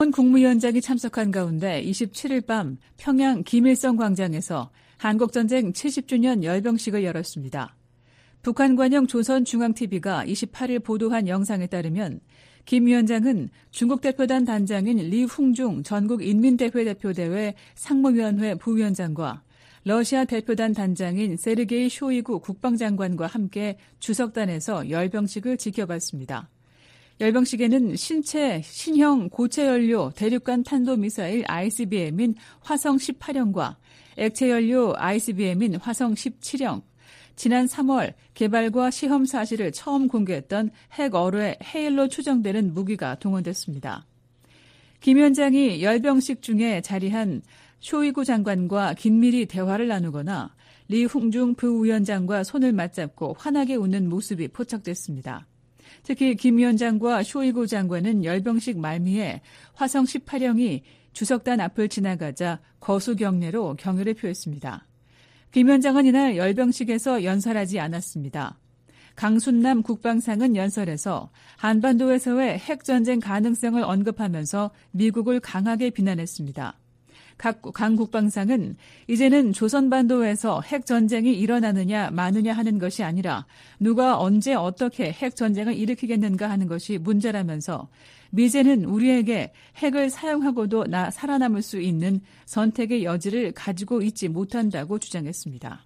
국무위원장이 참석한 가운데 27일 밤 평양 김일성 광장에서 한국전쟁 70주년 열병식을 열었습니다. 북한 관영 조선중앙TV가 28일 보도한 영상에 따르면 김 위원장은 중국 대표단 단장인 리홍중 전국인민대회 대표대회 상무위원회 부위원장과 러시아 대표단 단장인 세르게이 쇼이구 국방장관과 함께 주석단에서 열병식을 지켜봤습니다. 열병식에는 신형 고체연료 대륙간 탄도미사일 ICBM인 화성 18형과 액체연료 ICBM인 화성 17형, 지난 3월 개발과 시험 사실을 처음 공개했던 핵어뢰 헤일로 추정되는 무기가 동원됐습니다. 김 위원장이 열병식 중에 자리한 쇼이구 장관과 긴밀히 대화를 나누거나 리홍중 부위원장과 손을 맞잡고 환하게 웃는 모습이 포착됐습니다. 특히 김 위원장과 쇼이구 장관은 열병식 말미에 화성 18형이 주석단 앞을 지나가자 거수경례로 경의를 표했습니다. 김 위원장은 이날 열병식에서 연설하지 않았습니다. 강순남 국방상은 연설에서 한반도에서의 핵전쟁 가능성을 언급하면서 미국을 강하게 비난했습니다. 강 국방상은 이제는 조선반도에서 핵전쟁이 일어나느냐 마느냐 하는 것이 아니라 누가 언제 어떻게 핵전쟁을 일으키겠는가 하는 것이 문제라면서 미제는 우리에게 핵을 사용하고도 살아남을 수 있는 선택의 여지를 가지고 있지 못한다고 주장했습니다.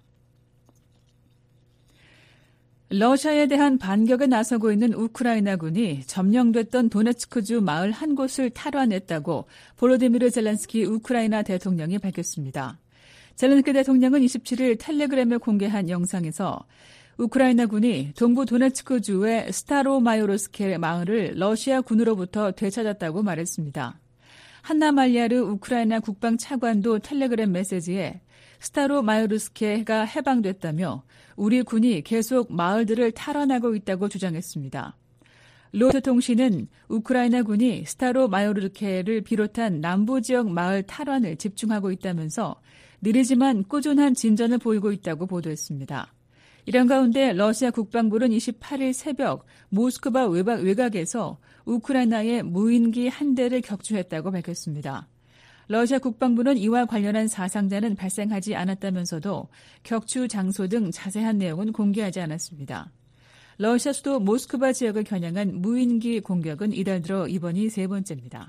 러시아에 대한 반격에 나서고 있는 우크라이나군이 점령됐던 도네츠크주 마을 한 곳을 탈환했다고 볼로디미르 젤렌스키 우크라이나 대통령이 밝혔습니다. 젤렌스키 대통령은 27일 텔레그램에 공개한 영상에서 우크라이나군이 동부 도네츠크주의 스타로마요르스케 마을을 러시아 군으로부터 되찾았다고 말했습니다. 한나 말리아르 우크라이나 국방 차관도 텔레그램 메시지에 스타로마요르스케가 해방됐다며 우리 군이 계속 마을들을 탈환하고 있다고 주장했습니다. 로이터 통신은 우크라이나 군이 스타로마요르스케를 비롯한 남부 지역 마을 탈환을 집중하고 있다면서 느리지만 꾸준한 진전을 보이고 있다고 보도했습니다. 이런 가운데 러시아 국방부는 28일 새벽 모스크바 외곽에서 우크라이나의 무인기 한 대를 격추했다고 밝혔습니다. 러시아 국방부는 이와 관련한 사상자는 발생하지 않았다면서도 격추 장소 등 자세한 내용은 공개하지 않았습니다. 러시아 수도 모스크바 지역을 겨냥한 무인기 공격은 이달 들어 이번이 세 번째입니다.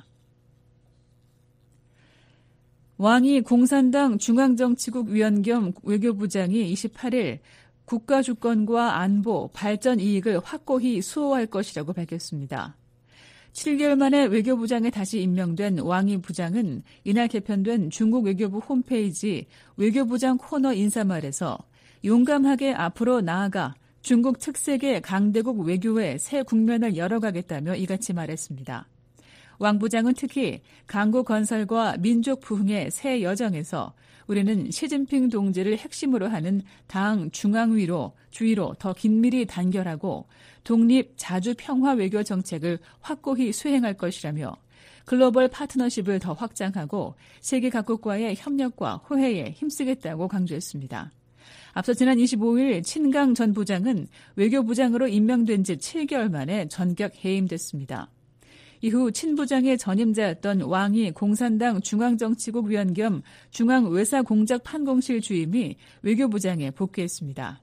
왕이 공산당 중앙정치국 위원 겸 외교부장이 28일 국가 주권과 안보, 발전 이익을 확고히 수호할 것이라고 밝혔습니다. 7개월 만에 외교부장에 다시 임명된 왕이 부장은 이날 개편된 중국 외교부 홈페이지 외교부장 코너 인사말에서 용감하게 앞으로 나아가 중국 특색의 강대국 외교의 새 국면을 열어가겠다며 이같이 말했습니다. 왕 부장은 특히 강국 건설과 민족 부흥의 새 여정에서 우리는 시진핑 동지를 핵심으로 하는 당 중앙위로 주의로 더 긴밀히 단결하고 독립 자주 평화 외교 정책을 확고히 수행할 것이라며 글로벌 파트너십을 더 확장하고 세계 각국과의 협력과 호혜에 힘쓰겠다고 강조했습니다. 앞서 지난 25일 친강 전 부장은 외교부장으로 임명된 지 7개월 만에 전격 해임됐습니다. 이후 친 부장의 전임자였던 왕이 공산당 중앙정치국 위원 겸 중앙외사공작판공실 주임이 외교부장에 복귀했습니다.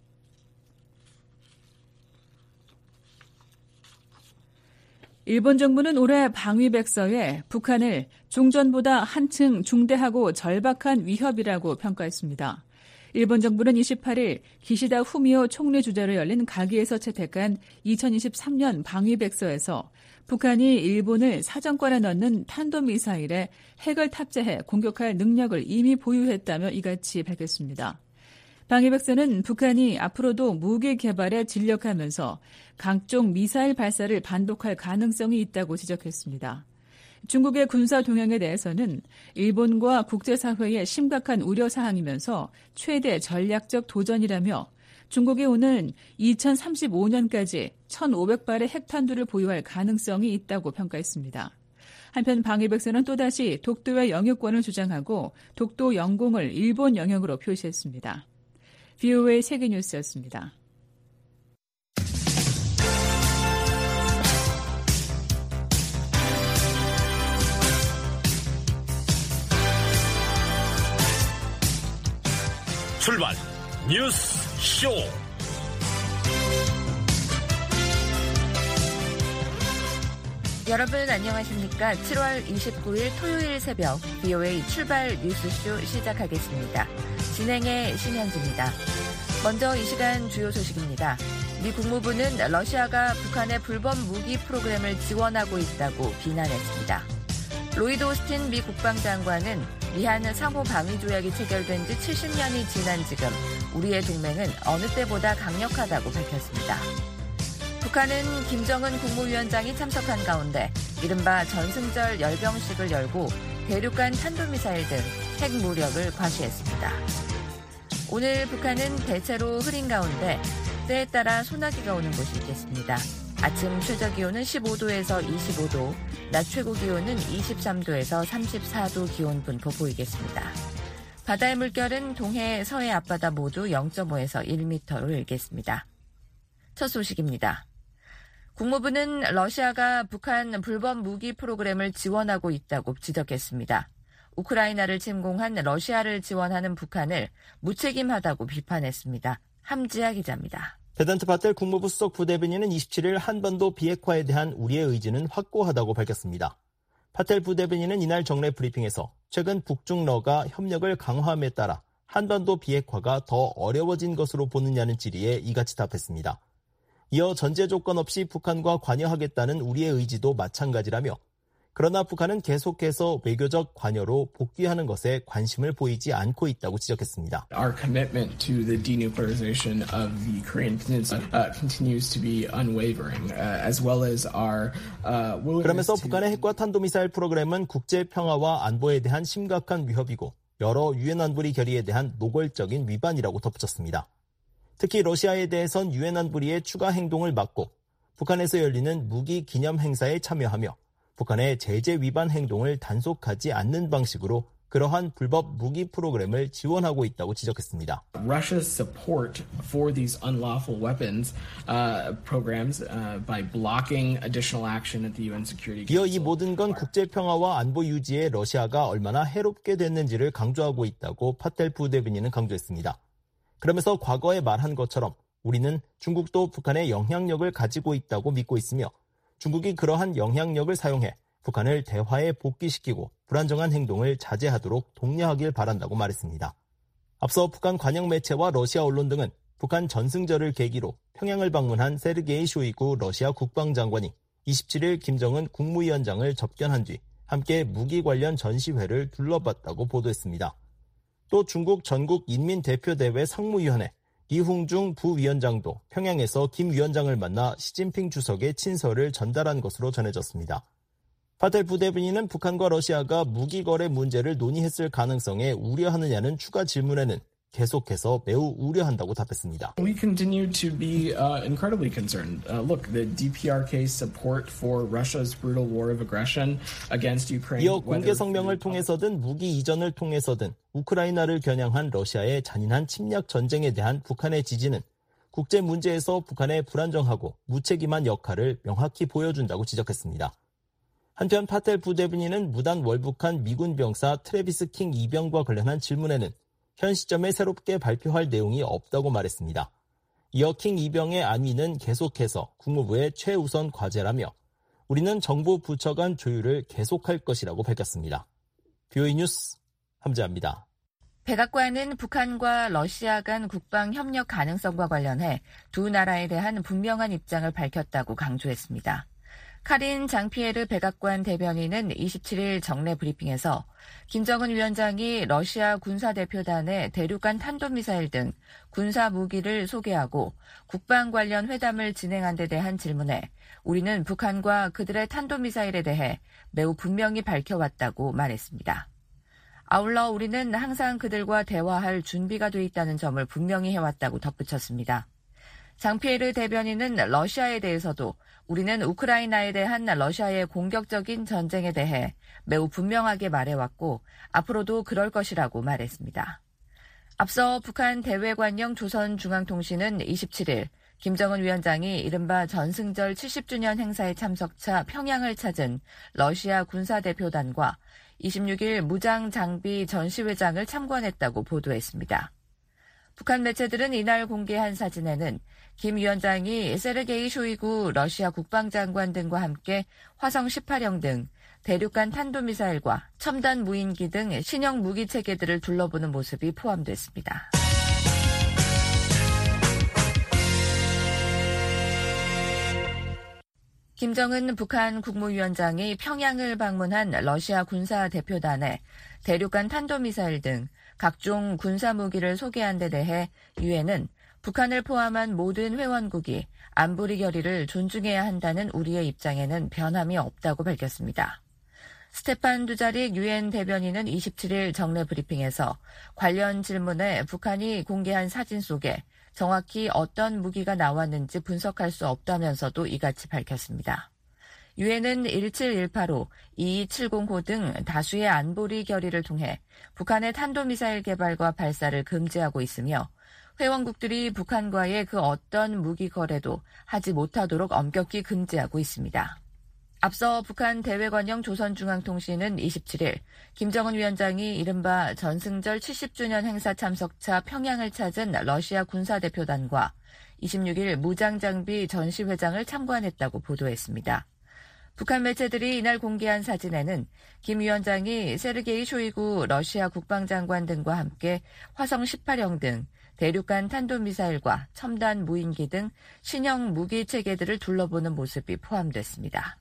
일본 정부는 올해 방위백서에 북한을 종전보다 한층 중대하고 절박한 위협이라고 평가했습니다. 일본 정부는 28일 기시다 후미오 총리 주재로 열린 가기에서 채택한 2023년 방위백서에서 북한이 일본을 사정권에 넣는 탄도미사일에 핵을 탑재해 공격할 능력을 이미 보유했다며 이같이 밝혔습니다. 방위백서는 북한이 앞으로도 무기 개발에 진력하면서 각종 미사일 발사를 반복할 가능성이 있다고 지적했습니다. 중국의 군사 동향에 대해서는 일본과 국제사회의 심각한 우려사항이면서 최대 전략적 도전이라며 중국이 오는 2035년까지 1,500발의 핵탄두를 보유할 가능성이 있다고 평가했습니다. 한편 방위백서는 또다시 독도의 영유권을 주장하고 독도 영공을 일본 영역으로 표시했습니다. VOA 세계뉴스였습니다. 출발 뉴스 쇼. 여러분 안녕하십니까? 7월 29일 토요일 새벽 VOA 출발 뉴스쇼 시작하겠습니다. 진행의 신현주입니다. 먼저 이 시간 주요 소식입니다. 미 국무부는 러시아가 북한의 불법 무기 프로그램을 지원하고 있다고 비난했습니다. 로이드 오스틴 미 국방장관은 미한 상호 방위 조약이 체결된 지 70년이 지난 지금 우리의 동맹은 어느 때보다 강력하다고 밝혔습니다. 북한은 김정은 국무위원장이 참석한 가운데 이른바 전승절 열병식을 열고 대륙간 탄도미사일 등 핵무력을 과시했습니다. 오늘 북한은 대체로 흐린 가운데 때에 따라 소나기가 오는 곳이 있겠습니다. 아침 최저기온은 15도에서 25도, 낮 최고기온은 23도에서 34도 기온 분포 보이겠습니다. 바다의 물결은 동해, 서해 앞바다 모두 0.5에서 1m로 일겠습니다. 첫 소식입니다. 국무부는 러시아가 북한 불법 무기 프로그램을 지원하고 있다고 지적했습니다. 우크라이나를 침공한 러시아를 지원하는 북한을 무책임하다고 비판했습니다. 함지아 기자입니다. 베단트 파텔 국무부 수석 부대변인은 27일 한반도 비핵화에 대한 우리의 의지는 확고하다고 밝혔습니다. 파텔 부대변인은 이날 정례 브리핑에서 최근 북중러가 협력을 강화함에 따라 한반도 비핵화가 더 어려워진 것으로 보느냐는 질의에 이같이 답했습니다. 이어 전제 조건 없이 북한과 관여하겠다는 우리의 의지도 마찬가지라며 그러나 북한은 계속해서 외교적 관여로 복귀하는 것에 관심을 보이지 않고 있다고 지적했습니다. Our commitment to the denuclearization of the Korean Peninsula continues to be unwavering, as well as our willingness 그러면서 to... 북한의 핵과 탄도미사일 프로그램은 국제 평화와 안보에 대한 심각한 위협이고 여러 유엔 안보리 결의에 대한 노골적인 위반이라고 덧붙였습니다. 특히 러시아에 대해선 유엔 안보리의 추가 행동을 막고 북한에서 열리는 무기 기념 행사에 참여하며 북한의 제재 위반 행동을 단속하지 않는 방식으로 그러한 불법 무기 프로그램을 지원하고 있다고 지적했습니다. Russia's support for these unlawful weapons programs by blocking additional action at the UN Security Council. 이어 이 모든 건 국제 평화와 안보 유지에 러시아가 얼마나 해롭게 됐는지를 강조하고 있다고 파텔 부대변인은 강조했습니다. 그러면서 과거에 말한 것처럼 우리는 중국도 북한의 영향력을 가지고 있다고 믿고 있으며 중국이 그러한 영향력을 사용해 북한을 대화에 복귀시키고 불안정한 행동을 자제하도록 독려하길 바란다고 말했습니다. 앞서 북한 관영 매체와 러시아 언론 등은 북한 전승절을 계기로 평양을 방문한 세르게이 쇼이구 러시아 국방장관이 27일 김정은 국무위원장을 접견한 뒤 함께 무기 관련 전시회를 둘러봤다고 보도했습니다. 또 중국 전국인민대표대회 상무위원회 이홍중 부위원장도 평양에서 김 위원장을 만나 시진핑 주석의 친서를 전달한 것으로 전해졌습니다. 파텔 부대변인은 북한과 러시아가 무기 거래 문제를 논의했을 가능성에 우려하느냐는 추가 질문에는 계속해서 매우 우려한다고 답했습니다. We continue to be incredibly concerned. Look, the DPRK's support for Russia's brutal war of aggression against Ukraine. 이어 공개 성명을 통해서든 무기 이전을 통해서든 우크라이나를 겨냥한 러시아의 잔인한 침략 전쟁에 대한 북한의 지지는 국제 문제에서 북한의 불안정하고 무책임한 역할을 명확히 보여준다고 지적했습니다. 한편 파텔 부대변인은 무단 월북한 미군 병사 트래비스 킹 이병과 관련한 질문에는 현 시점에 새롭게 발표할 내용이 없다고 말했습니다. 이어 킹 이병의 안위는 계속해서 국무부의 최우선 과제라며 우리는 정부 부처 간 조율을 계속할 것이라고 밝혔습니다. VOA 뉴스 함재합니다. 백악관은 북한과 러시아 간 국방 협력 가능성과 관련해 두 나라에 대한 분명한 입장을 밝혔다고 강조했습니다. 카린 장피에르 백악관 대변인은 27일 정례 브리핑에서 김정은 위원장이 러시아 군사대표단의 대륙간 탄도미사일 등 군사 무기를 소개하고 국방 관련 회담을 진행한 데 대한 질문에 우리는 북한과 그들의 탄도미사일에 대해 매우 분명히 밝혀왔다고 말했습니다. 아울러 우리는 항상 그들과 대화할 준비가 돼 있다는 점을 분명히 해왔다고 덧붙였습니다. 장피에르 대변인은 러시아에 대해서도 우리는 우크라이나에 대한 러시아의 공격적인 전쟁에 대해 매우 분명하게 말해왔고 앞으로도 그럴 것이라고 말했습니다. 앞서 북한 대외관영 조선중앙통신은 27일 김정은 위원장이 이른바 전승절 70주년 행사에 참석차 평양을 찾은 러시아 군사대표단과 26일 무장장비 전시회장을 참관했다고 보도했습니다. 북한 매체들은 이날 공개한 사진에는 김 위원장이 세르게이 쇼이구 러시아 국방장관 등과 함께 화성 18형 등 대륙간 탄도미사일과 첨단 무인기 등 신형 무기 체계들을 둘러보는 모습이 포함됐습니다. 김정은 북한 국무위원장이 평양을 방문한 러시아 군사 대표단에 대륙간 탄도미사일 등 각종 군사무기를 소개한 데 대해 유엔은 북한을 포함한 모든 회원국이 안보리 결의를 존중해야 한다는 우리의 입장에는 변함이 없다고 밝혔습니다. 스테판 두자릭 유엔 대변인은 27일 정례 브리핑에서 관련 질문에 북한이 공개한 사진 속에 정확히 어떤 무기가 나왔는지 분석할 수 없다면서도 이같이 밝혔습니다. 유엔은 1718호, 2270호 등 다수의 안보리 결의를 통해 북한의 탄도미사일 개발과 발사를 금지하고 있으며 회원국들이 북한과의 그 어떤 무기 거래도 하지 못하도록 엄격히 금지하고 있습니다. 앞서 북한 대외관영 조선중앙통신은 27일 김정은 위원장이 이른바 전승절 70주년 행사 참석차 평양을 찾은 러시아 군사대표단과 26일 무장장비 전시회장을 참관했다고 보도했습니다. 북한 매체들이 이날 공개한 사진에는 김 위원장이 세르게이 쇼이구 러시아 국방장관 등과 함께 화성 18형 등 대륙간 탄도미사일과 첨단 무인기 등 신형 무기 체계들을 둘러보는 모습이 포함됐습니다.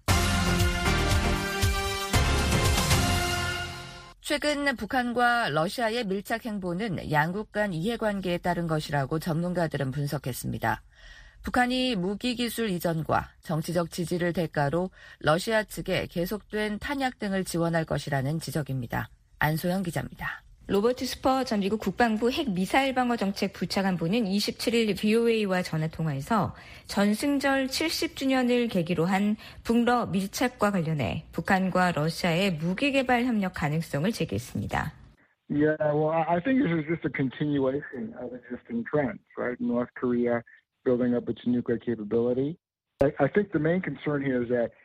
최근 북한과 러시아의 밀착 행보는 양국 간 이해관계에 따른 것이라고 전문가들은 분석했습니다. 북한이 무기기술 이전과 정치적 지지를 대가로 러시아 측에 계속된 탄약 등을 지원할 것이라는 지적입니다. 안소영 기자입니다. 로버트 스퍼 전 미국 국방부 핵미사일 방어 정책 부차관보는 27일 VOA와 전화통화에서 전승절 70주년을 계기로 한 북러 밀착과 관련해 북한과 러시아의 무기 개발 협력 가능성을 제기했습니다. Yeah, well, I think this is just a continuation of existing trends, right? North Korea building up its nuclear capability. I think the main concern here is that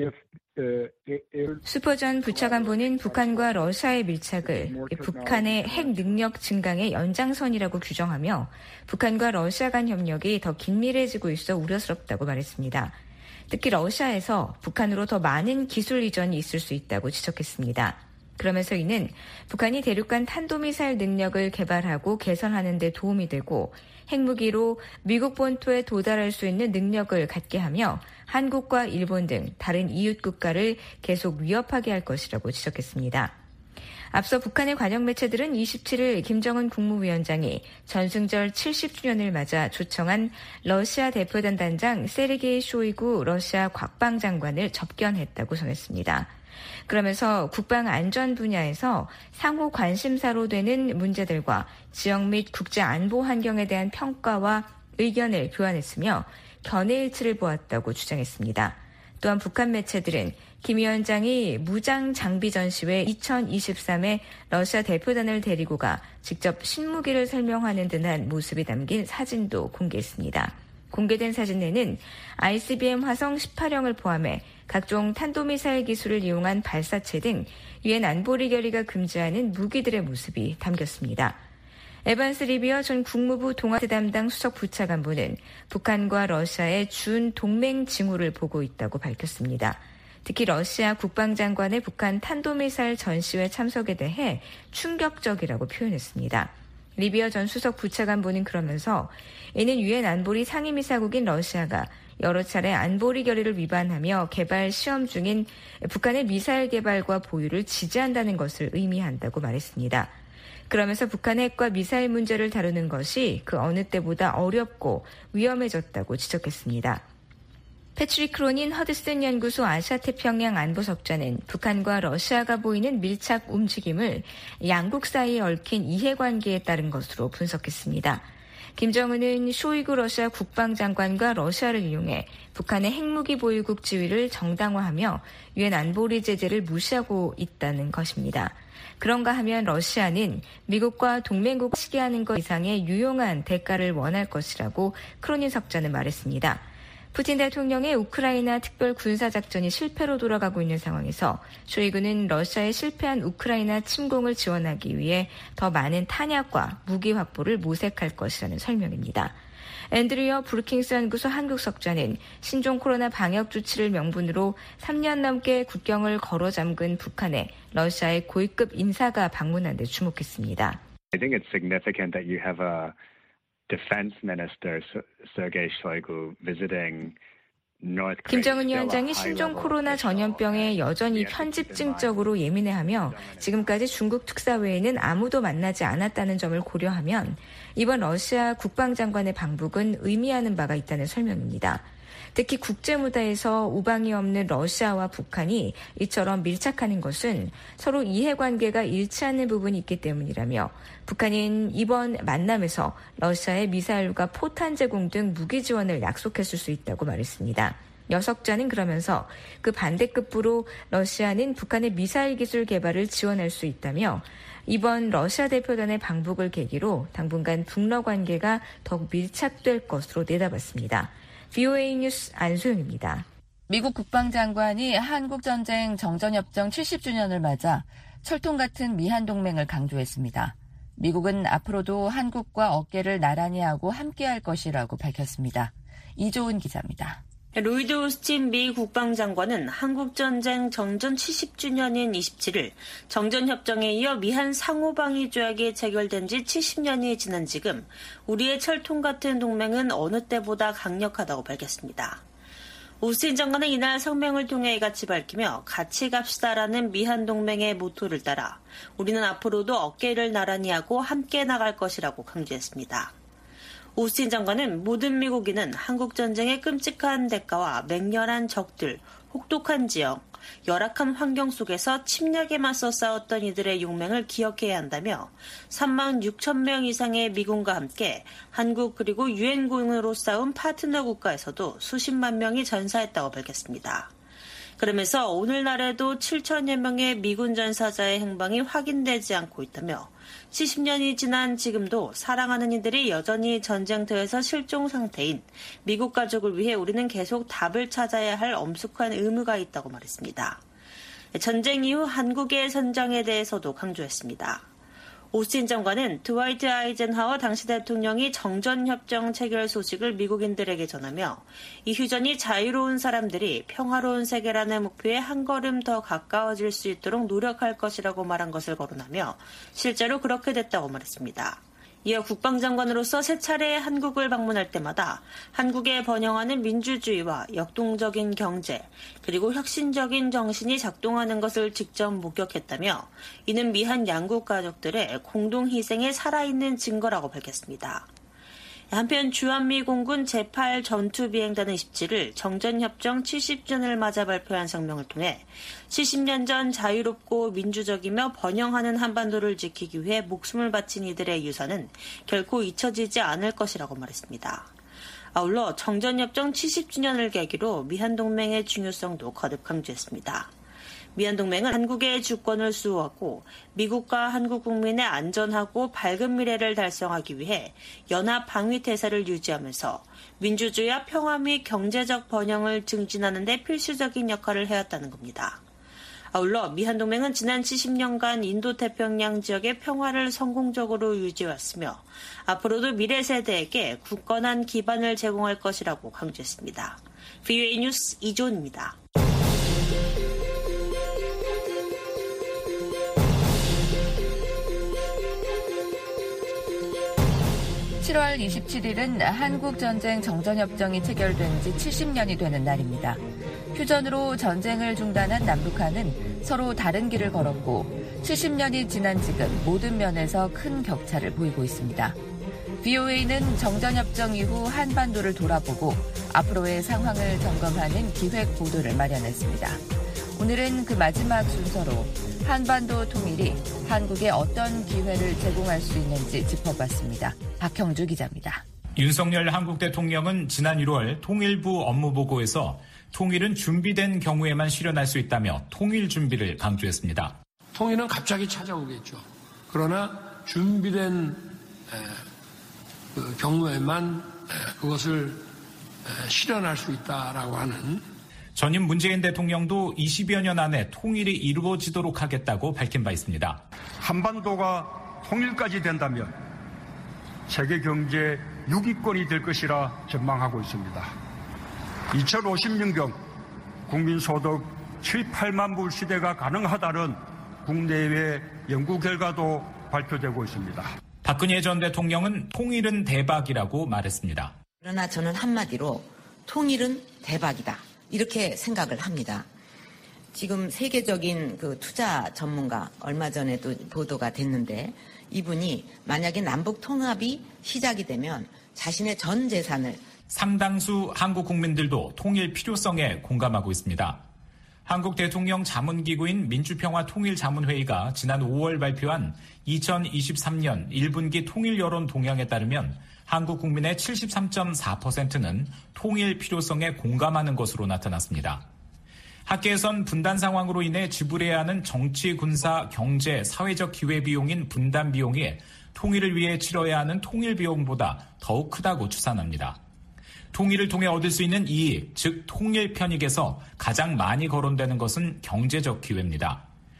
스퍼 전 부차관보는 북한과 러시아의 밀착을 북한의 핵 능력 증강의 연장선이라고 규정하며 북한과 러시아 간 협력이 더 긴밀해지고 있어 우려스럽다고 말했습니다. 특히 러시아에서 북한으로 더 많은 기술 이전이 있을 수 있다고 지적했습니다. 그러면서 이는 북한이 대륙간 탄도미사일 능력을 개발하고 개선하는 데 도움이 되고 핵무기로 미국 본토에 도달할 수 있는 능력을 갖게 하며 한국과 일본 등 다른 이웃 국가를 계속 위협하게 할 것이라고 지적했습니다. 앞서 북한의 관영 매체들은 27일 김정은 국무위원장이 전승절 70주년을 맞아 초청한 러시아 대표단 단장 세르게이 쇼이구 러시아 국방장관을 접견했다고 전했습니다. 그러면서 국방 안전 분야에서 상호 관심사로 되는 문제들과 지역 및 국제 안보 환경에 대한 평가와 의견을 교환했으며 견해일치를 보았다고 주장했습니다. 또한 북한 매체들은 김 위원장이 무장 장비 전시회 2023에 러시아 대표단을 데리고 가 직접 신무기를 설명하는 듯한 모습이 담긴 사진도 공개했습니다. 공개된 사진에는 ICBM 화성 18형을 포함해 각종 탄도미사일 기술을 이용한 발사체 등 유엔 안보리 결의가 금지하는 무기들의 모습이 담겼습니다. 에반스 리비어 전 국무부 동아태 담당 수석 부차관보는 북한과 러시아의 준 동맹 징후를 보고 있다고 밝혔습니다. 특히 러시아 국방장관의 북한 탄도미사일 전시회 참석에 대해 충격적이라고 표현했습니다. 리비어 전 수석 부차관보는 그러면서 이는 유엔 안보리 상임이사국인 러시아가 여러 차례 안보리 결의를 위반하며 개발 시험 중인 북한의 미사일 개발과 보유를 지지한다는 것을 의미한다고 말했습니다. 그러면서 북한의 핵과 미사일 문제를 다루는 것이 그 어느 때보다 어렵고 위험해졌다고 지적했습니다. 패트릭 크로닌 허드슨 연구소 아시아태평양 안보석자는 북한과 러시아가 보이는 밀착 움직임을 양국 사이에 얽힌 이해관계에 따른 것으로 분석했습니다. 김정은은 쇼이구 러시아 국방장관과 러시아를 이용해 북한의 핵무기 보유국 지위를 정당화하며 유엔 안보리 제재를 무시하고 있다는 것입니다. 그런가 하면 러시아는 미국과 동맹국을 시기하는 것 이상의 유용한 대가를 원할 것이라고 크로닌 석자는 말했습니다. 푸틴 대통령의 우크라이나 특별 군사작전이 실패로 돌아가고 있는 상황에서 쇼이구는 러시아의 실패한 우크라이나 침공을 지원하기 위해 더 많은 탄약과 무기 확보를 모색할 것이라는 설명입니다. 앤드리어 브루킹스 연구소 한국석좌는 신종 코로나 방역 조치를 명분으로 3년 넘게 국경을 걸어 잠근 북한에 러시아의 고위급 인사가 방문한 데 주목했습니다. I think it's significant that you have a defense minister, Sergei Shoigu, visiting North Korea. 김정은 위원장이 신종 코로나 전염병에 여전히 편집증적으로 예민해하며 지금까지 중국 특사외에는 아무도 만나지 않았다는 점을 고려하면 이번 러시아 국방장관의 방북은 의미하는 바가 있다는 설명입니다. 특히 국제무대에서 우방이 없는 러시아와 북한이 이처럼 밀착하는 것은 서로 이해관계가 일치하는 부분이 있기 때문이라며 북한은 이번 만남에서 러시아의 미사일과 포탄 제공 등 무기 지원을 약속했을 수 있다고 말했습니다. 여석자는 그러면서 그 반대급부로 러시아는 북한의 미사일 기술 개발을 지원할 수 있다며 이번 러시아 대표단의 방북을 계기로 당분간 북러 관계가 더욱 밀착될 것으로 내다봤습니다. VOA 뉴스 안소영입니다. 미국 국방장관이 한국전쟁 정전협정 70주년을 맞아 철통 같은 미한동맹을 강조했습니다. 미국은 앞으로도 한국과 어깨를 나란히 하고 함께할 것이라고 밝혔습니다. 이조은 기자입니다. 로이드 오스틴 미 국방장관은 한국전쟁 정전 70주년인 27일 정전협정에 이어 미한 상호방위 조약이 체결된 지 70년이 지난 지금 우리의 철통 같은 동맹은 어느 때보다 강력하다고 밝혔습니다. 오스틴 장관은 이날 성명을 통해 이같이 밝히며 같이 갑시다라는 미한 동맹의 모토를 따라 우리는 앞으로도 어깨를 나란히 하고 함께 나갈 것이라고 강조했습니다. 오스틴 장관은 모든 미국인은 한국전쟁의 끔찍한 대가와 맹렬한 적들, 혹독한 지역, 열악한 환경 속에서 침략에 맞서 싸웠던 이들의 용맹을 기억해야 한다며 3만 6천 명 이상의 미군과 함께 한국 그리고 유엔군으로 싸운 파트너 국가에서도 수십만 명이 전사했다고 밝혔습니다. 그러면서 오늘날에도 7천여 명의 미군 전사자의 행방이 확인되지 않고 있다며 70년이 지난 지금도 사랑하는 이들이 여전히 전쟁터에서 실종 상태인 미국 가족을 위해 우리는 계속 답을 찾아야 할 엄숙한 의무가 있다고 말했습니다. 전쟁 이후 한국의 선장에 대해서도 강조했습니다. 오스틴 장관은 드와이트 아이젠하워 당시 대통령이 정전협정 체결 소식을 미국인들에게 전하며 이 휴전이 자유로운 사람들이 평화로운 세계라는 목표에 한 걸음 더 가까워질 수 있도록 노력할 것이라고 말한 것을 거론하며 실제로 그렇게 됐다고 말했습니다. 이어 국방장관으로서 세 차례 한국을 방문할 때마다 한국에 번영하는 민주주의와 역동적인 경제 그리고 혁신적인 정신이 작동하는 것을 직접 목격했다며 이는 미한 양국 가족들의 공동희생에 살아있는 증거라고 밝혔습니다. 한편 주한미 공군 제8 전투비행단은 27일 정전협정 70주년을 맞아 발표한 성명을 통해 70년 전 자유롭고 민주적이며 번영하는 한반도를 지키기 위해 목숨을 바친 이들의 유산은 결코 잊혀지지 않을 것이라고 말했습니다. 아울러 정전협정 70주년을 계기로 미한동맹의 중요성도 거듭 강조했습니다. 미한동맹은 한국의 주권을 수호하고 미국과 한국 국민의 안전하고 밝은 미래를 달성하기 위해 연합 방위 태세를 유지하면서 민주주의와 평화 및 경제적 번영을 증진하는 데 필수적인 역할을 해왔다는 겁니다. 아울러 미한동맹은 지난 70년간 인도태평양 지역의 평화를 성공적으로 유지해왔으며 앞으로도 미래 세대에게 굳건한 기반을 제공할 것이라고 강조했습니다. VOA 뉴스 이조은입니다. 7월 27일은 한국전쟁 정전협정이 체결된 지 70년이 되는 날입니다. 휴전으로 전쟁을 중단한 남북한은 서로 다른 길을 걸었고 70년이 지난 지금 모든 면에서 큰 격차를 보이고 있습니다. VOA는 정전협정 이후 한반도를 돌아보고 앞으로의 상황을 점검하는 기획 보도를 마련했습니다. 오늘은 그 마지막 순서로 한반도 통일이 한국에 어떤 기회를 제공할 수 있는지 짚어봤습니다. 박형주 기자입니다. 윤석열 한국 대통령은 지난 1월 통일부 업무보고에서 통일은 준비된 경우에만 실현할 수 있다며 통일 준비를 강조했습니다. 통일은 갑자기 찾아오겠죠. 그러나 준비된 경우에만 그것을 실현할 수 있다라고 하는. 전임 문재인 대통령도 20여 년 안에 통일이 이루어지도록 하겠다고 밝힌 바 있습니다. 한반도가 통일까지 된다면 세계 경제 6위권이 될 것이라 전망하고 있습니다. 2050년경 국민소득 7, 8만 불 시대가 가능하다는 국내외 연구 결과도 발표되고 있습니다. 박근혜 전 대통령은 통일은 대박이라고 말했습니다. 그러나 저는 한마디로 통일은 대박이다. 이렇게 생각을 합니다. 지금 세계적인 그 투자 전문가 얼마 전에도 보도가 됐는데 이분이 만약에 남북 통합이 시작이 되면 자신의 전 재산을 상당수 한국 국민들도 통일 필요성에 공감하고 있습니다. 한국 대통령 자문기구인 민주평화통일자문회의가 지난 5월 발표한 2023년 1분기 통일 여론 동향에 따르면 한국 국민의 73.4%는 통일 필요성에 공감하는 것으로 나타났습니다. 학계에선 분단 상황으로 인해 지불해야 하는 정치, 군사, 경제, 사회적 기회비용인 분단 비용이 통일을 위해 치러야 하는 통일 비용보다 더욱 크다고 추산합니다. 통일을 통해 얻을 수 있는 이익, 즉 통일 편익에서 가장 많이 거론되는 것은 경제적 기회입니다.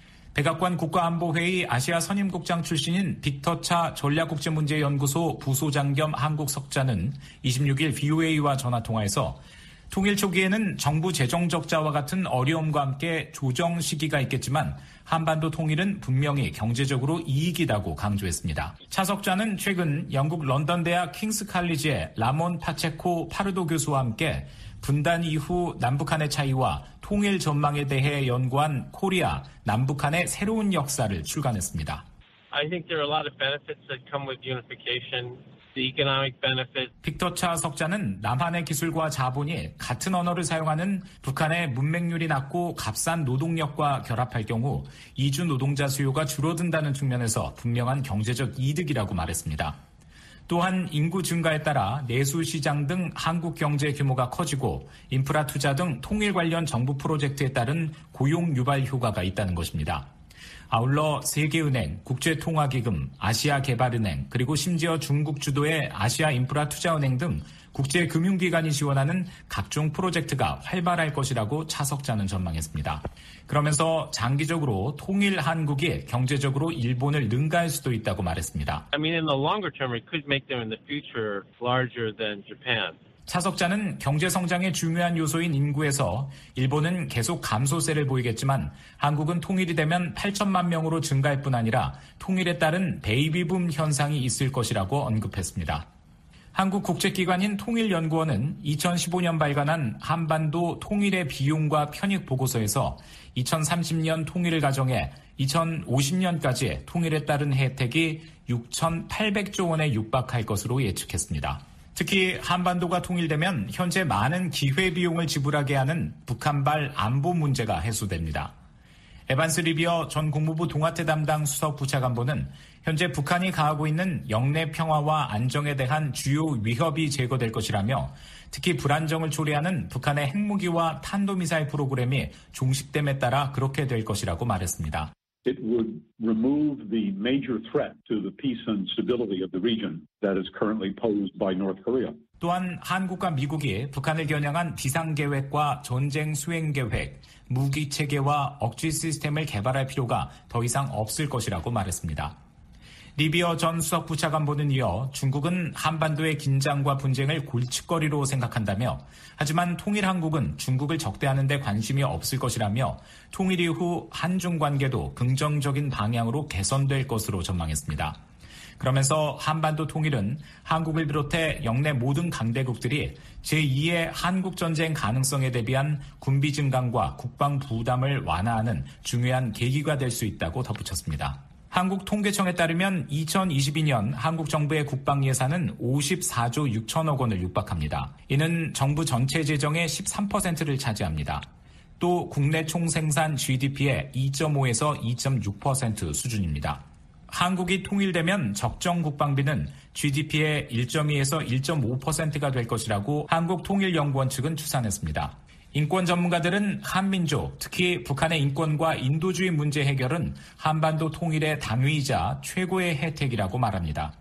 백악관 국가안보회의 아시아 선임국장 출신인 빅터 차 전략국제문제연구소 부소장 겸 한국 석자는 26일 VOA와 전화통화에서 통일 초기에는 정부 재정 적자와 같은 어려움과 함께 조정 시기가 있겠지만 한반도 통일은 분명히 경제적으로 이익이다고 강조했습니다. 차 석자는 최근 영국 런던 대학 킹스 칼리지의 라몬 파체코 파르도 교수와 함께 분단 이후 남북한의 차이와 통일 전망에 대해 연구한 코리아, 남북한의 새로운 역사를 출간했습니다. I think there are a lot of benefits that come with unification. The economic benefit. 빅터 차 석자는 남한의 기술과 자본이 같은 언어를 사용하는 북한의 문맹률이 낮고 값싼 노동력과 결합할 경우 이주 노동자 수요가 줄어든다는 측면에서 분명한 경제적 이득이라고 말했습니다. 또한 인구 증가에 따라 내수 시장 등 한국 경제 규모가 커지고 인프라 투자 등 통일 관련 정부 프로젝트에 따른 고용 유발 효과가 있다는 것입니다. 아울러 세계은행, 국제통화기금, 아시아개발은행, 그리고 심지어 중국 주도의 아시아인프라투자은행 등 국제금융기관이 지원하는 각종 프로젝트가 활발할 것이라고 차 석자는 전망했습니다. 그러면서 장기적으로 통일 한국이 경제적으로 일본을 능가할 수도 있다고 말했습니다. I mean, in the longer term, it could make them in the future larger than Japan. 차 석자는 경제성장의 중요한 요소인 인구에서 일본은 계속 감소세를 보이겠지만 한국은 통일이 되면 8천만 명으로 증가할 뿐 아니라 통일에 따른 베이비붐 현상이 있을 것이라고 언급했습니다. 한국 국제기관인 통일연구원은 2015년 발간한 한반도 통일의 비용과 편익 보고서에서 2030년 통일을 가정해 2050년까지 통일에 따른 혜택이 6,800조 원에 육박할 것으로 예측했습니다. 특히 한반도가 통일되면 현재 많은 기회비용을 지불하게 하는 북한발 안보 문제가 해소됩니다. 에반스 리비어 전 국무부 동아태 담당 수석 부차관보는 현재 북한이 가하고 있는 영내 평화와 안정에 대한 주요 위협이 제거될 것이라며 특히 불안정을 초래하는 북한의 핵무기와 탄도미사일 프로그램이 종식됨에 따라 그렇게 될 것이라고 말했습니다. It would remove the major threat to the peace and stability of the region that is currently posed by North Korea. 또한 한국과 미국이 북한을 겨냥한 비상계획과 전쟁 수행계획, 무기체계와 억지 시스템을 개발할 필요가 더 이상 없을 것이라고 말했습니다. 리비어 전 수석부차관보는 이어 중국은 한반도의 긴장과 분쟁을 골칫거리로 생각한다며 하지만 통일 한국은 중국을 적대하는 데 관심이 없을 것이라며 통일 이후 한중 관계도 긍정적인 방향으로 개선될 것으로 전망했습니다. 그러면서 한반도 통일은 한국을 비롯해 영내 모든 강대국들이 제2의 한국전쟁 가능성에 대비한 군비 증강과 국방 부담을 완화하는 중요한 계기가 될 수 있다고 덧붙였습니다. 한국통계청에 따르면 2022년 한국 정부의 국방 예산은 54조 6천억 원을 육박합니다. 이는 정부 전체 재정의 13%를 차지합니다. 또 국내 총생산 GDP의 2.5에서 2.6% 수준입니다. 한국이 통일되면 적정 국방비는 GDP의 1.2에서 1.5%가 될 것이라고 한국통일연구원 측은 추산했습니다. 인권 전문가들은 한민족, 특히 북한의 인권과 인도주의 문제 해결은 한반도 통일의 당위이자 최고의 혜택이라고 말합니다.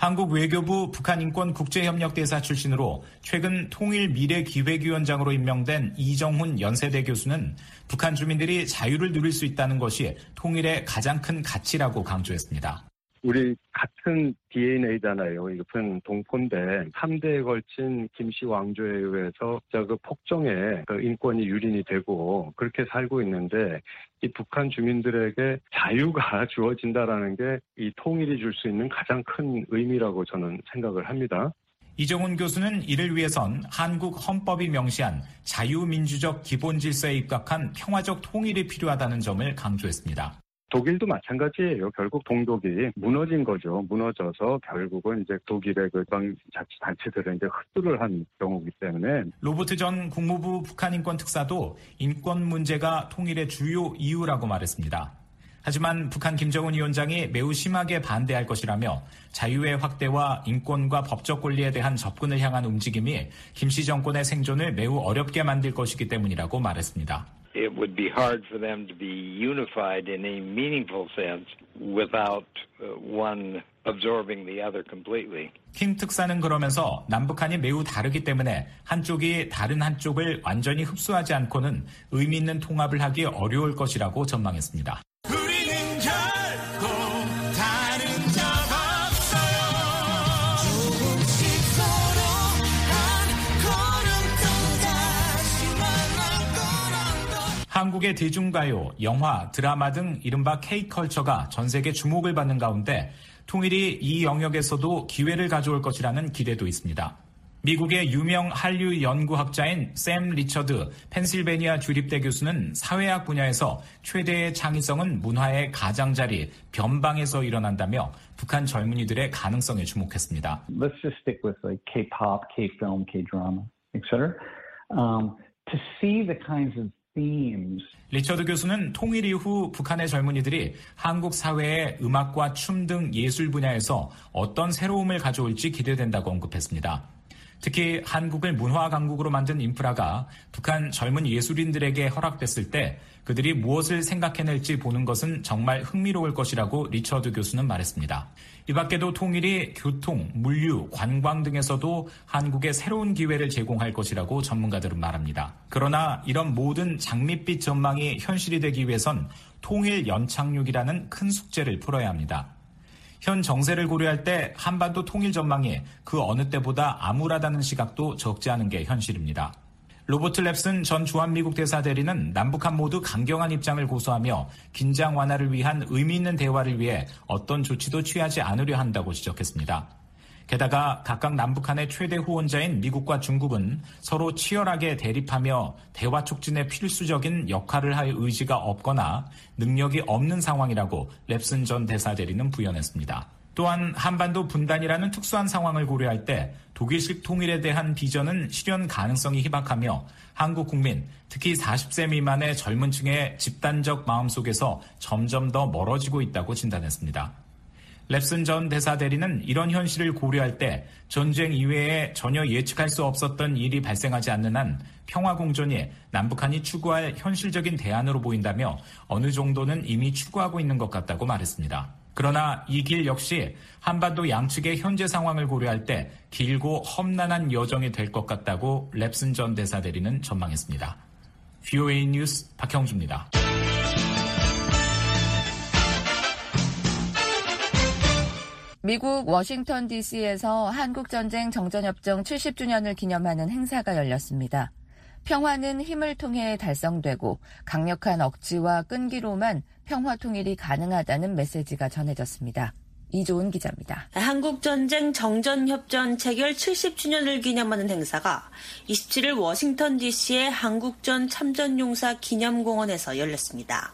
한국 외교부 북한인권국제협력대사 출신으로 최근 통일미래기획위원장으로 임명된 이정훈 연세대 교수는 북한 주민들이 자유를 누릴 수 있다는 것이 통일의 가장 큰 가치라고 강조했습니다. 우리 같은 DNA잖아요. 이것은 동포인데 3대에 걸친 김씨 왕조에 의해서 그 폭정에 인권이 유린이 되고 그렇게 살고 있는데 이 북한 주민들에게 자유가 주어진다라는 게 이 통일이 줄 수 있는 가장 큰 의미라고 저는 생각을 합니다. 이정훈 교수는 이를 위해선 한국 헌법이 명시한 자유민주적 기본질서에 입각한 평화적 통일이 필요하다는 점을 강조했습니다. 독일도 마찬가지예요. 결국 동독이 무너진 거죠. 무너져서 결국은 이제 독일의 그 지방자치단체들은 이제 흡수를 한 경우이기 때문에. 로버트 전 국무부 북한인권특사도 인권 문제가 통일의 주요 이유라고 말했습니다. 하지만 북한 김정은 위원장이 매우 심하게 반대할 것이라며 자유의 확대와 인권과 법적 권리에 대한 접근을 향한 움직임이 김씨 정권의 생존을 매우 어렵게 만들 것이기 때문이라고 말했습니다. It would be hard for them to be unified in a meaningful sense without one absorbing the other completely. 킴 특사는 그러면서 남북한이 매우 다르기 때문에 한쪽이 다른 한쪽을 완전히 흡수하지 않고는 의미 있는 통합을 하기 어려울 것이라고 전망했습니다. 한국의 대중가요, 영화, 드라마 등 이른바 K컬처가 전 세계 주목을 받는 가운데 통일이 이 영역에서도 기회를 가져올 것이라는 기대도 있습니다. 미국의 유명 한류 연구학자인 샘 리처드 펜실베니아 주립대 교수는 사회학 분야에서 최대의 창의성은 문화의 가장자리, 변방에서 일어난다며 북한 젊은이들의 가능성에 주목했습니다. Let's just stick with like K-pop, K-film, K-drama, etc. To see the kinds of 리처드 교수는 통일 이후 북한의 젊은이들이 한국 사회의 음악과 춤 등 예술 분야에서 어떤 새로움을 가져올지 기대된다고 언급했습니다. 특히 한국을 문화 강국으로 만든 인프라가 북한 젊은 예술인들에게 허락됐을 때 그들이 무엇을 생각해낼지 보는 것은 정말 흥미로울 것이라고 리처드 교수는 말했습니다. 이 밖에도 통일이 교통, 물류, 관광 등에서도 한국에 새로운 기회를 제공할 것이라고 전문가들은 말합니다. 그러나 이런 모든 장밋빛 전망이 현실이 되기 위해선 통일 연착륙이라는 큰 숙제를 풀어야 합니다. 현 정세를 고려할 때 한반도 통일 전망이 그 어느 때보다 암울하다는 시각도 적지 않은 게 현실입니다. 로버트 랩슨 전 주한미국 대사 대리는 남북한 모두 강경한 입장을 고수하며 긴장 완화를 위한 의미 있는 대화를 위해 어떤 조치도 취하지 않으려 한다고 지적했습니다. 게다가 각각 남북한의 최대 후원자인 미국과 중국은 서로 치열하게 대립하며 대화 촉진에 필수적인 역할을 할 의지가 없거나 능력이 없는 상황이라고 랩슨 전 대사 대리는 부연했습니다. 또한 한반도 분단이라는 특수한 상황을 고려할 때 독일식 통일에 대한 비전은 실현 가능성이 희박하며 한국 국민, 특히 40세 미만의 젊은 층의 집단적 마음속에서 점점 더 멀어지고 있다고 진단했습니다. 랩슨 전 대사 대리는 이런 현실을 고려할 때 전쟁 이외에 전혀 예측할 수 없었던 일이 발생하지 않는 한 평화 공존이 남북한이 추구할 현실적인 대안으로 보인다며 어느 정도는 이미 추구하고 있는 것 같다고 말했습니다. 그러나 이 길 역시 한반도 양측의 현재 상황을 고려할 때 길고 험난한 여정이 될 것 같다고 랩슨 전 대사 대리는 전망했습니다. VOA 뉴스 박형주입니다. 미국 워싱턴 DC에서 한국전쟁 정전협정 70주년을 기념하는 행사가 열렸습니다. 평화는 힘을 통해 달성되고 강력한 억지와 끈기로만 평화 통일이 가능하다는 메시지가 전해졌습니다. 이조은 기자입니다. 한국전쟁 정전협정 체결 70주년을 기념하는 행사가 27일 워싱턴 DC의 한국전 참전용사 기념공원에서 열렸습니다.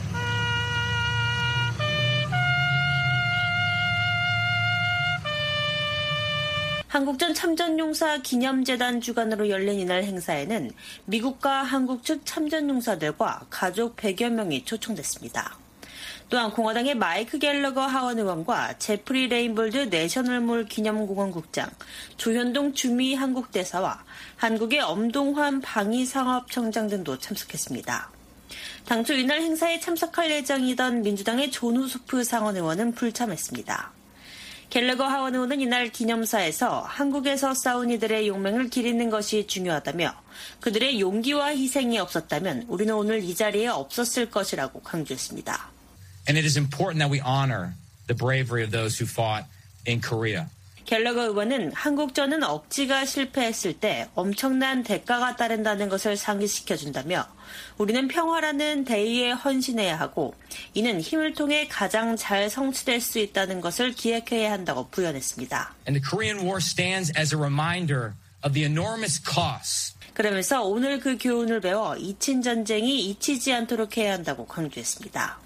한국전 참전용사 기념재단 주관으로 열린 이날 행사에는 미국과 한국 측 참전용사들과 가족 100여 명이 초청됐습니다. 또한 공화당의 마이크 갤러거 하원 의원과 제프리 레인볼드 내셔널몰 기념공원 국장, 조현동 주미 한국대사와 한국의 엄동환 방위상업청장 등도 참석했습니다. 당초 이날 행사에 참석할 예정이던 민주당의 존 후스프 상원 의원은 불참했습니다. 갤러거 하원 의원은 이날 기념사에서 한국에서 싸운 이들의 용맹을 기리는 것이 중요하다며 그들의 용기와 희생이 없었다면 우리는 오늘 이 자리에 없었을 것이라고 강조했습니다. And it is important that we honor the bravery of those who fought in Korea. 갤러거 의원은 한국전은 억지가 실패했을 때 엄청난 대가가 따른다는 것을 상기시켜준다며 우리는 평화라는 대의에 헌신해야 하고 이는 힘을 통해 가장 잘 성취될 수 있다는 것을 기억해야 한다고 부연했습니다. And the Korean War stands as a reminder of the enormous costs. 그러면서 오늘 그 교훈을 배워 잊힌 전쟁이 잊히지 않도록 해야 한다고 강조했습니다.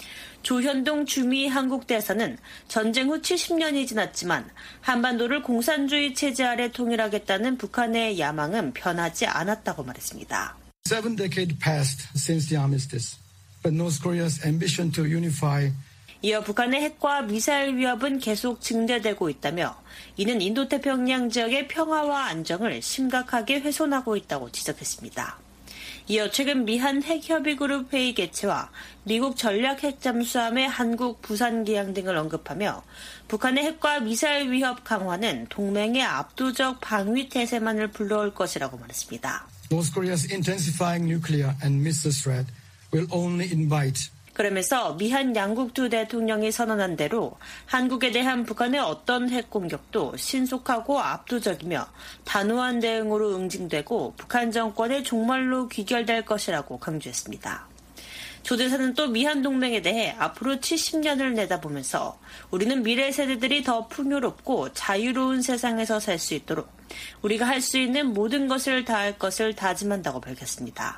조현동 주미 한국 대사는 전쟁 후 70년이 지났지만 한반도를 공산주의 체제 아래 통일하겠다는 북한의 야망은 변하지 않았다고 말했습니다. 7 decades passed since the armistice, but North Korea's ambition to unify. 이어 북한의 핵과 미사일 위협은 계속 증대되고 있다며 이는 인도태평양 지역의 평화와 안정을 심각하게 훼손하고 있다고 지적했습니다. 이어 최근 미한 핵협의그룹 회의 개최와 미국 전략 핵잠수함의 한국 부산 기항 등을 언급하며 북한의 핵과 미사일 위협 강화는 동맹의 압도적 방위 태세만을 불러올 것이라고 말했습니다. North Korea's intensifying nuclear and missile threat will only invite. 그러면서 미한 양국 두 대통령이 선언한 대로 한국에 대한 북한의 어떤 핵 공격도 신속하고 압도적이며 단호한 대응으로 응징되고 북한 정권의 종말로 귀결될 것이라고 강조했습니다. 조 대사는 또 미한 동맹에 대해 앞으로 70년을 내다보면서 우리는 미래 세대들이 더 풍요롭고 자유로운 세상에서 살 수 있도록 우리가 할 수 있는 모든 것을 다할 것을 다짐한다고 밝혔습니다.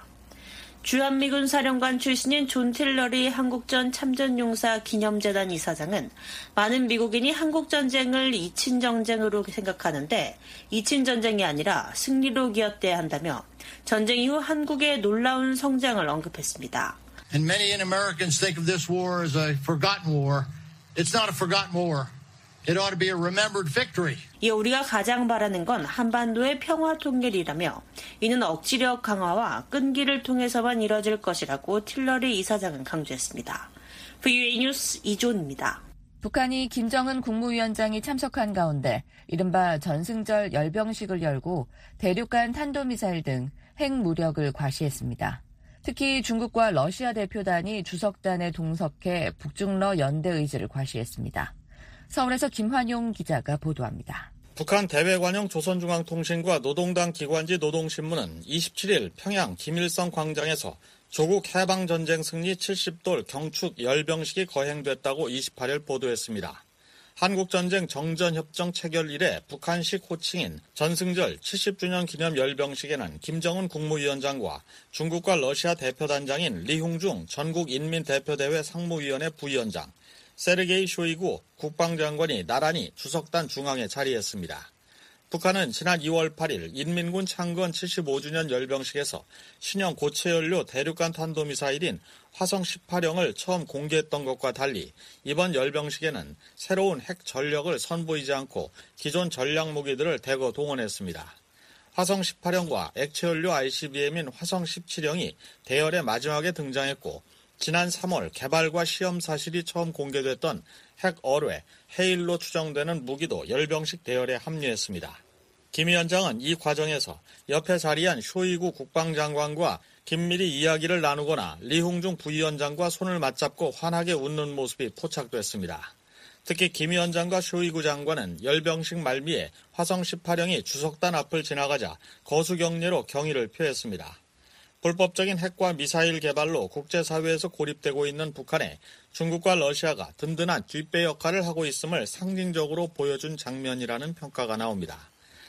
주한미군 사령관 출신인 존 틸러리 한국전 참전용사 기념재단 이사장은 많은 미국인이 한국전쟁을 잊힌 전쟁으로 생각하는데 잊힌 전쟁이 아니라 승리로 기억돼야 한다며 전쟁 이후 한국의 놀라운 성장을 언급했습니다. And many Americans think of this war as a forgotten war. It's not a forgotten war. It ought to be a remembered victory. 이어 우리가 가장 바라는 건 한반도의 평화 통일이라며 이는 억지력 강화와 끈기를 통해서만 이뤄질 것이라고 틸러리 이사장은 강조했습니다. VOA 뉴스 이존입니다. 북한이 김정은 국무위원장이 참석한 가운데 이른바 전승절 열병식을 열고 대륙간 탄도미사일 등 핵무력을 과시했습니다. 특히 중국과 러시아 대표단이 주석단에 동석해 북중러 연대 의지를 과시했습니다. 서울에서 김환용 기자가 보도합니다. 북한 대외관용 조선중앙통신과 노동당 기관지 노동신문은 27일 평양 김일성 광장에서 조국 해방전쟁 승리 70돌 경축 열병식이 거행됐다고 28일 보도했습니다. 한국전쟁 정전협정 체결 이래 북한식 호칭인 전승절 70주년 기념 열병식에는 김정은 국무위원장과 중국과 러시아 대표단장인 리홍중 전국인민대표대회 상무위원회 부위원장, 세르게이 쇼이구 국방장관이 나란히 주석단 중앙에 자리했습니다. 북한은 지난 2월 8일 인민군 창건 75주년 열병식에서 신형 고체연료 대륙간 탄도미사일인 화성 18형을 처음 공개했던 것과 달리 이번 열병식에는 새로운 핵 전력을 선보이지 않고 기존 전략 무기들을 대거 동원했습니다. 화성 18형과 액체연료 ICBM인 화성 17형이 대열의 마지막에 등장했고 지난 3월 개발과 시험 사실이 처음 공개됐던 핵 어뢰 헤일로 추정되는 무기도 열병식 대열에 합류했습니다. 김 위원장은 이 과정에서 옆에 자리한 쇼이구 국방장관과 긴밀히 이야기를 나누거나 리홍중 부위원장과 손을 맞잡고 환하게 웃는 모습이 포착됐습니다. 특히 김 위원장과 쇼이구 장관은 열병식 말미에 화성 18형이 주석단 앞을 지나가자 거수경례로 경의를 표했습니다. 불법적인 핵과 미사일 개발로 국제사회에서 고립되고 있는 북한에 중국과 러시아가 든든한 뒷배 역할을 하고 있음을 상징적으로 보여준 장면이라는 평가가 나옵니다.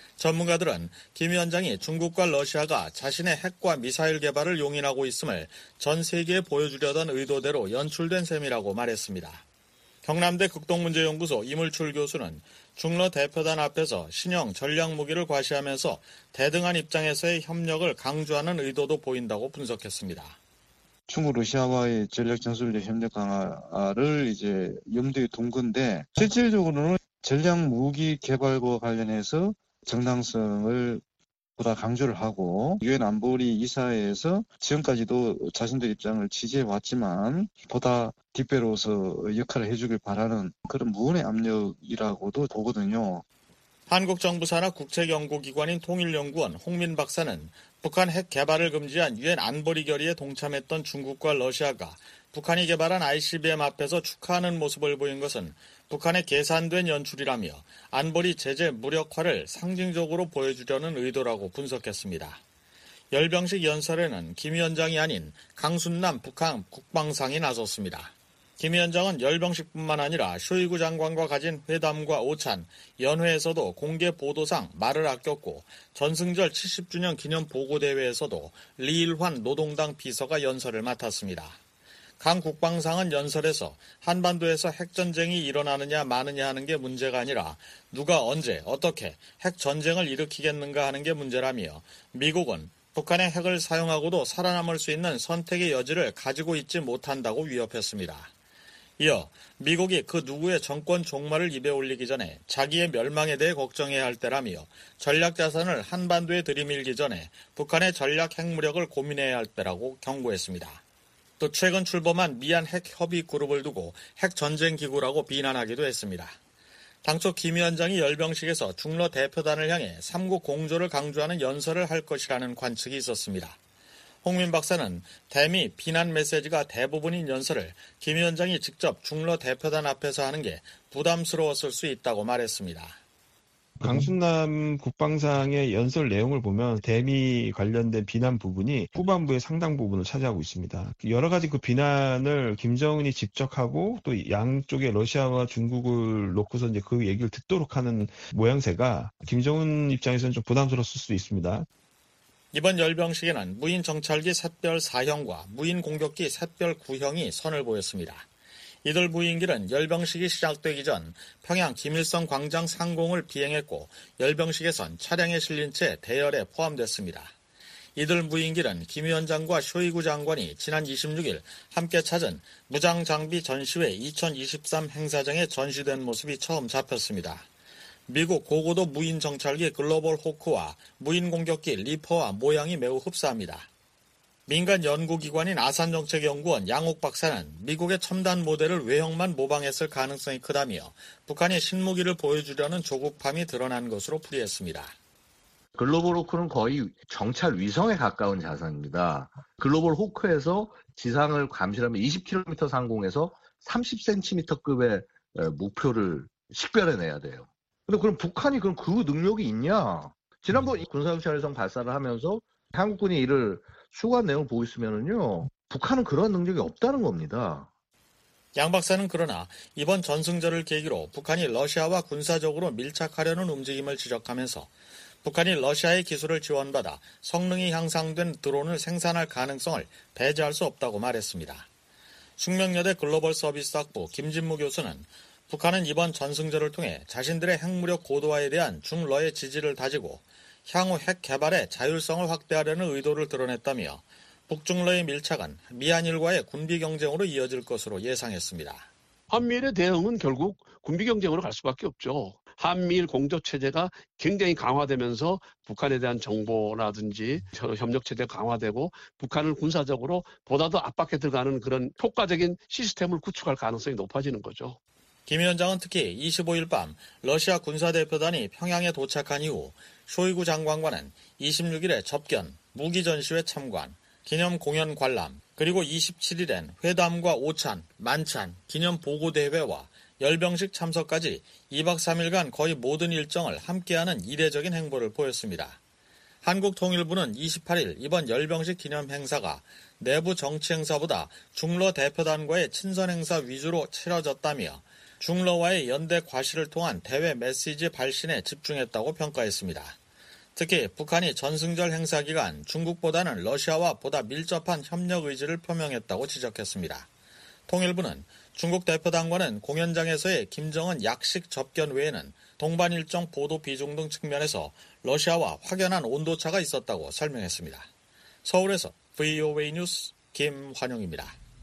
전문가들은 김 위원장이 중국과 러시아가 자신의 핵과 미사일 개발을 용인하고 있음을 전 세계에 보여주려던 의도대로 연출된 셈이라고 말했습니다. 경남대 극동문제연구소 이물출 교수는 중러 대표단 앞에서 신형 전략무기를 과시하면서 대등한 입장에서의 협력을 강조하는 의도도 보인다고 분석했습니다. 중국 러시아와의 전략 전술적 협력 강화를 이제 염두에 둔 건데 실질적으로는 전략 무기 개발과 관련해서 정당성을 보다 강조를 하고 유엔 안보리 이사회에서 지금까지도 자신들 입장을 지지해 왔지만 보다 뒷배로서 역할을 해주길 바라는 그런 무언의 압력이라고도 보거든요. 한국 정부 산하 국책연구기관인 통일연구원 홍민 박사는 북한 핵 개발을 금지한 유엔 안보리 결의에 동참했던 중국과 러시아가 북한이 개발한 ICBM 앞에서 축하하는 모습을 보인 것은 북한의 계산된 연출이라며 안보리 제재 무력화를 상징적으로 보여주려는 의도라고 분석했습니다. 열병식 연설에는 김 위원장이 아닌 강순남 북한 국방상이 나섰습니다. 김 위원장은 열병식뿐만 아니라 쇼이구 장관과 가진 회담과 오찬, 연회에서도 공개 보도상 말을 아꼈고 전승절 70주년 기념 보고대회에서도 리일환 노동당 비서가 연설을 맡았습니다. 강 국방상은 연설에서 한반도에서 핵전쟁이 일어나느냐 마느냐 하는 게 문제가 아니라 누가 언제 어떻게 핵전쟁을 일으키겠는가 하는 게 문제라며 미국은 북한의 핵을 사용하고도 살아남을 수 있는 선택의 여지를 가지고 있지 못한다고 위협했습니다. 이어 미국이 그 누구의 정권 종말을 입에 올리기 전에 자기의 멸망에 대해 걱정해야 할 때라며 전략자산을 한반도에 들이밀기 전에 북한의 전략 핵무력을 고민해야 할 때라고 경고했습니다. 또 최근 출범한 미얀 핵협의 그룹을 두고 핵전쟁기구라고 비난하기도 했습니다. 당초 김 위원장이 열병식에서 중러 대표단을 향해 삼국 공조를 강조하는 연설을 할 것이라는 관측이 있었습니다. 홍민 박사는 대미 비난 메시지가 대부분인 연설을 김 위원장이 직접 중러 대표단 앞에서 하는 게 부담스러웠을 수 있다고 말했습니다. 강순남 국방상의 연설 내용을 보면 대미 관련된 비난 부분이 후반부의 상당 부분을 차지하고 있습니다. 여러 가지 그 비난을 김정은이 직접 하고 또 양쪽의 러시아와 중국을 놓고서 이제 그 얘기를 듣도록 하는 모양새가 김정은 입장에서는 좀 부담스러웠을 수도 있습니다. 이번 열병식에는 무인 정찰기 샛별 4형과 무인 공격기 샛별 9형이 선을 보였습니다. 이들 무인기는 열병식이 시작되기 전 평양 김일성 광장 상공을 비행했고 열병식에선 차량에 실린 채 대열에 포함됐습니다. 이들 무인기는 김 위원장과 쇼이구 장관이 지난 26일 함께 찾은 무장장비 전시회 2023 행사장에 전시된 모습이 처음 잡혔습니다. 미국 고고도 무인 정찰기 글로벌 호크와 무인 공격기 리퍼와 모양이 매우 흡사합니다. 민간 연구기관인 아산정책연구원 양옥 박사는 미국의 첨단 모델을 외형만 모방했을 가능성이 크다며 북한이 신무기를 보여주려는 조급함이 드러난 것으로 풀이했습니다. 글로벌 호크는 거의 정찰 위성에 가까운 자산입니다. 글로벌 호크에서 지상을 감시하면 20km 상공에서 30cm급의 목표를 식별해내야 돼요. 근데 그럼 북한이 그럼 그 능력이 있냐? 지난번 군사유찰성 발사를 하면서 한국군이 이를 수고한 내용을 보고 있으면은요, 북한은 그런 능력이 없다는 겁니다. 양 박사는 그러나 이번 전승절을 계기로 북한이 러시아와 군사적으로 밀착하려는 움직임을 지적하면서 북한이 러시아의 기술을 지원받아 성능이 향상된 드론을 생산할 가능성을 배제할 수 없다고 말했습니다. 숙명여대 글로벌 서비스학부 김진무 교수는 북한은 이번 전승절을 통해 자신들의 핵무력 고도화에 대한 중러의 지지를 다지고 향후 핵 개발의 자율성을 확대하려는 의도를 드러냈다며 북중러의 밀착은 미한일과의 군비 경쟁으로 이어질 것으로 예상했습니다. 한미일의 대응은 결국 군비 경쟁으로 갈 수밖에 없죠. 한미일 공조 체제가 굉장히 강화되면서 북한에 대한 정보라든지 협력 체제가 강화되고 북한을 군사적으로 보다 더 압박해 들어가는 그런 효과적인 시스템을 구축할 가능성이 높아지는 거죠. 김 위원장은 특히 25일 밤 러시아 군사대표단이 평양에 도착한 이후 쇼이구 장관과는 26일에 접견, 무기 전시회 참관, 기념 공연 관람, 그리고 27일엔 회담과 오찬, 만찬, 기념 보고대회와 열병식 참석까지 2박 3일간 거의 모든 일정을 함께하는 이례적인 행보를 보였습니다. 한국통일부는 28일 이번 열병식 기념 행사가 내부 정치 행사보다 중러 대표단과의 친선 행사 위주로 치러졌다며 중러와의 연대 과시를 통한 대외 메시지 발신에 집중했다고 평가했습니다. 특히 북한이 전승절 행사 기간 중국보다는 러시아와 보다 밀접한 협력 의지를 표명했다고 지적했습니다. 통일부는 중국 대표단과는 공연장에서의 김정은 약식 접견 외에는 동반 일정 보도 비중 등 측면에서 러시아와 확연한 온도차가 있었다고 설명했습니다. 서울에서 VOA 뉴스 김환용입니다.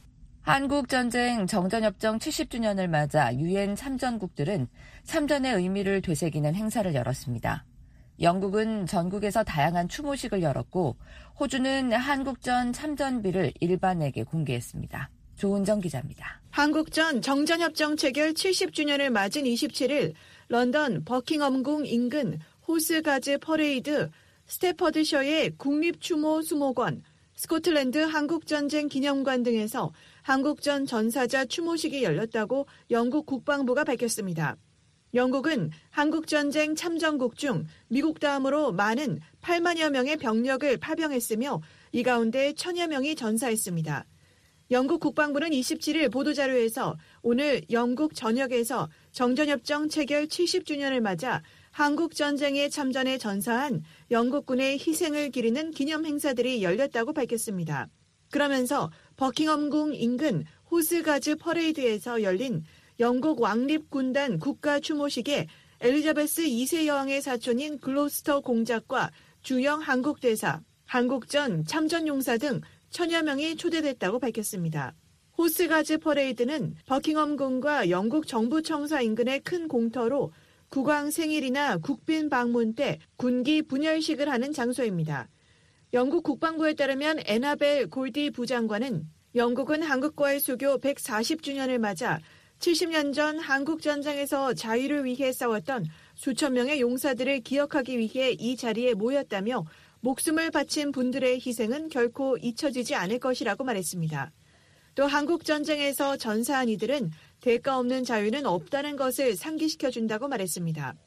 한국전쟁 정전협정 70주년을 맞아 유엔 참전국들은 참전의 의미를 되새기는 행사를 열었습니다. 영국은 전국에서 다양한 추모식을 열었고 호주는 한국전 참전비를 일반에게 공개했습니다. 조은정 기자입니다. 한국전 정전협정 체결 70주년을 맞은 27일 런던 버킹엄궁 인근 호스가즈 퍼레이드, 스태퍼드셔의 국립추모 수목원, 스코틀랜드 한국전쟁 기념관 등에서 한국전 전사자 추모식이 열렸다고 영국 국방부가 밝혔습니다. 영국은 한국전쟁 참전국 중 미국 다음으로 많은 8만여 명의 병력을 파병했으며 이 가운데 1000여 명이 전사했습니다. 영국 국방부는 27일 보도자료에서 오늘 영국 전역에서 정전협정 체결 70주년을 맞아 한국전쟁에 참전에 전사한 영국군의 희생을 기리는 기념 행사들이 열렸다고 밝혔습니다. 그러면서 버킹엄궁 인근 호스가즈 퍼레이드에서 열린 영국 왕립군단 국가추모식에 엘리자베스 2세 여왕의 사촌인 글로스터 공작과 주영 한국대사, 한국전 참전용사 등 1000여 명이 초대됐다고 밝혔습니다. 호스가즈 퍼레이드는 버킹엄궁과 영국 정부청사 인근의 큰 공터로 국왕 생일이나 국빈 방문 때 군기 분열식을 하는 장소입니다. 영국 국방부에 따르면 애나벨 골디 부장관은 영국은 한국과의 수교 140주년을 맞아 70년 전 한국전쟁에서 자유를 위해 싸웠던 수천 명의 용사들을 기억하기 위해 이 자리에 모였다며 목숨을 바친 분들의 희생은 결코 잊혀지지 않을 것이라고 말했습니다. 또 한국전쟁에서 전사한 이들은 대가 없는 자유는 없다는 것을 상기시켜준다고 말했습니다.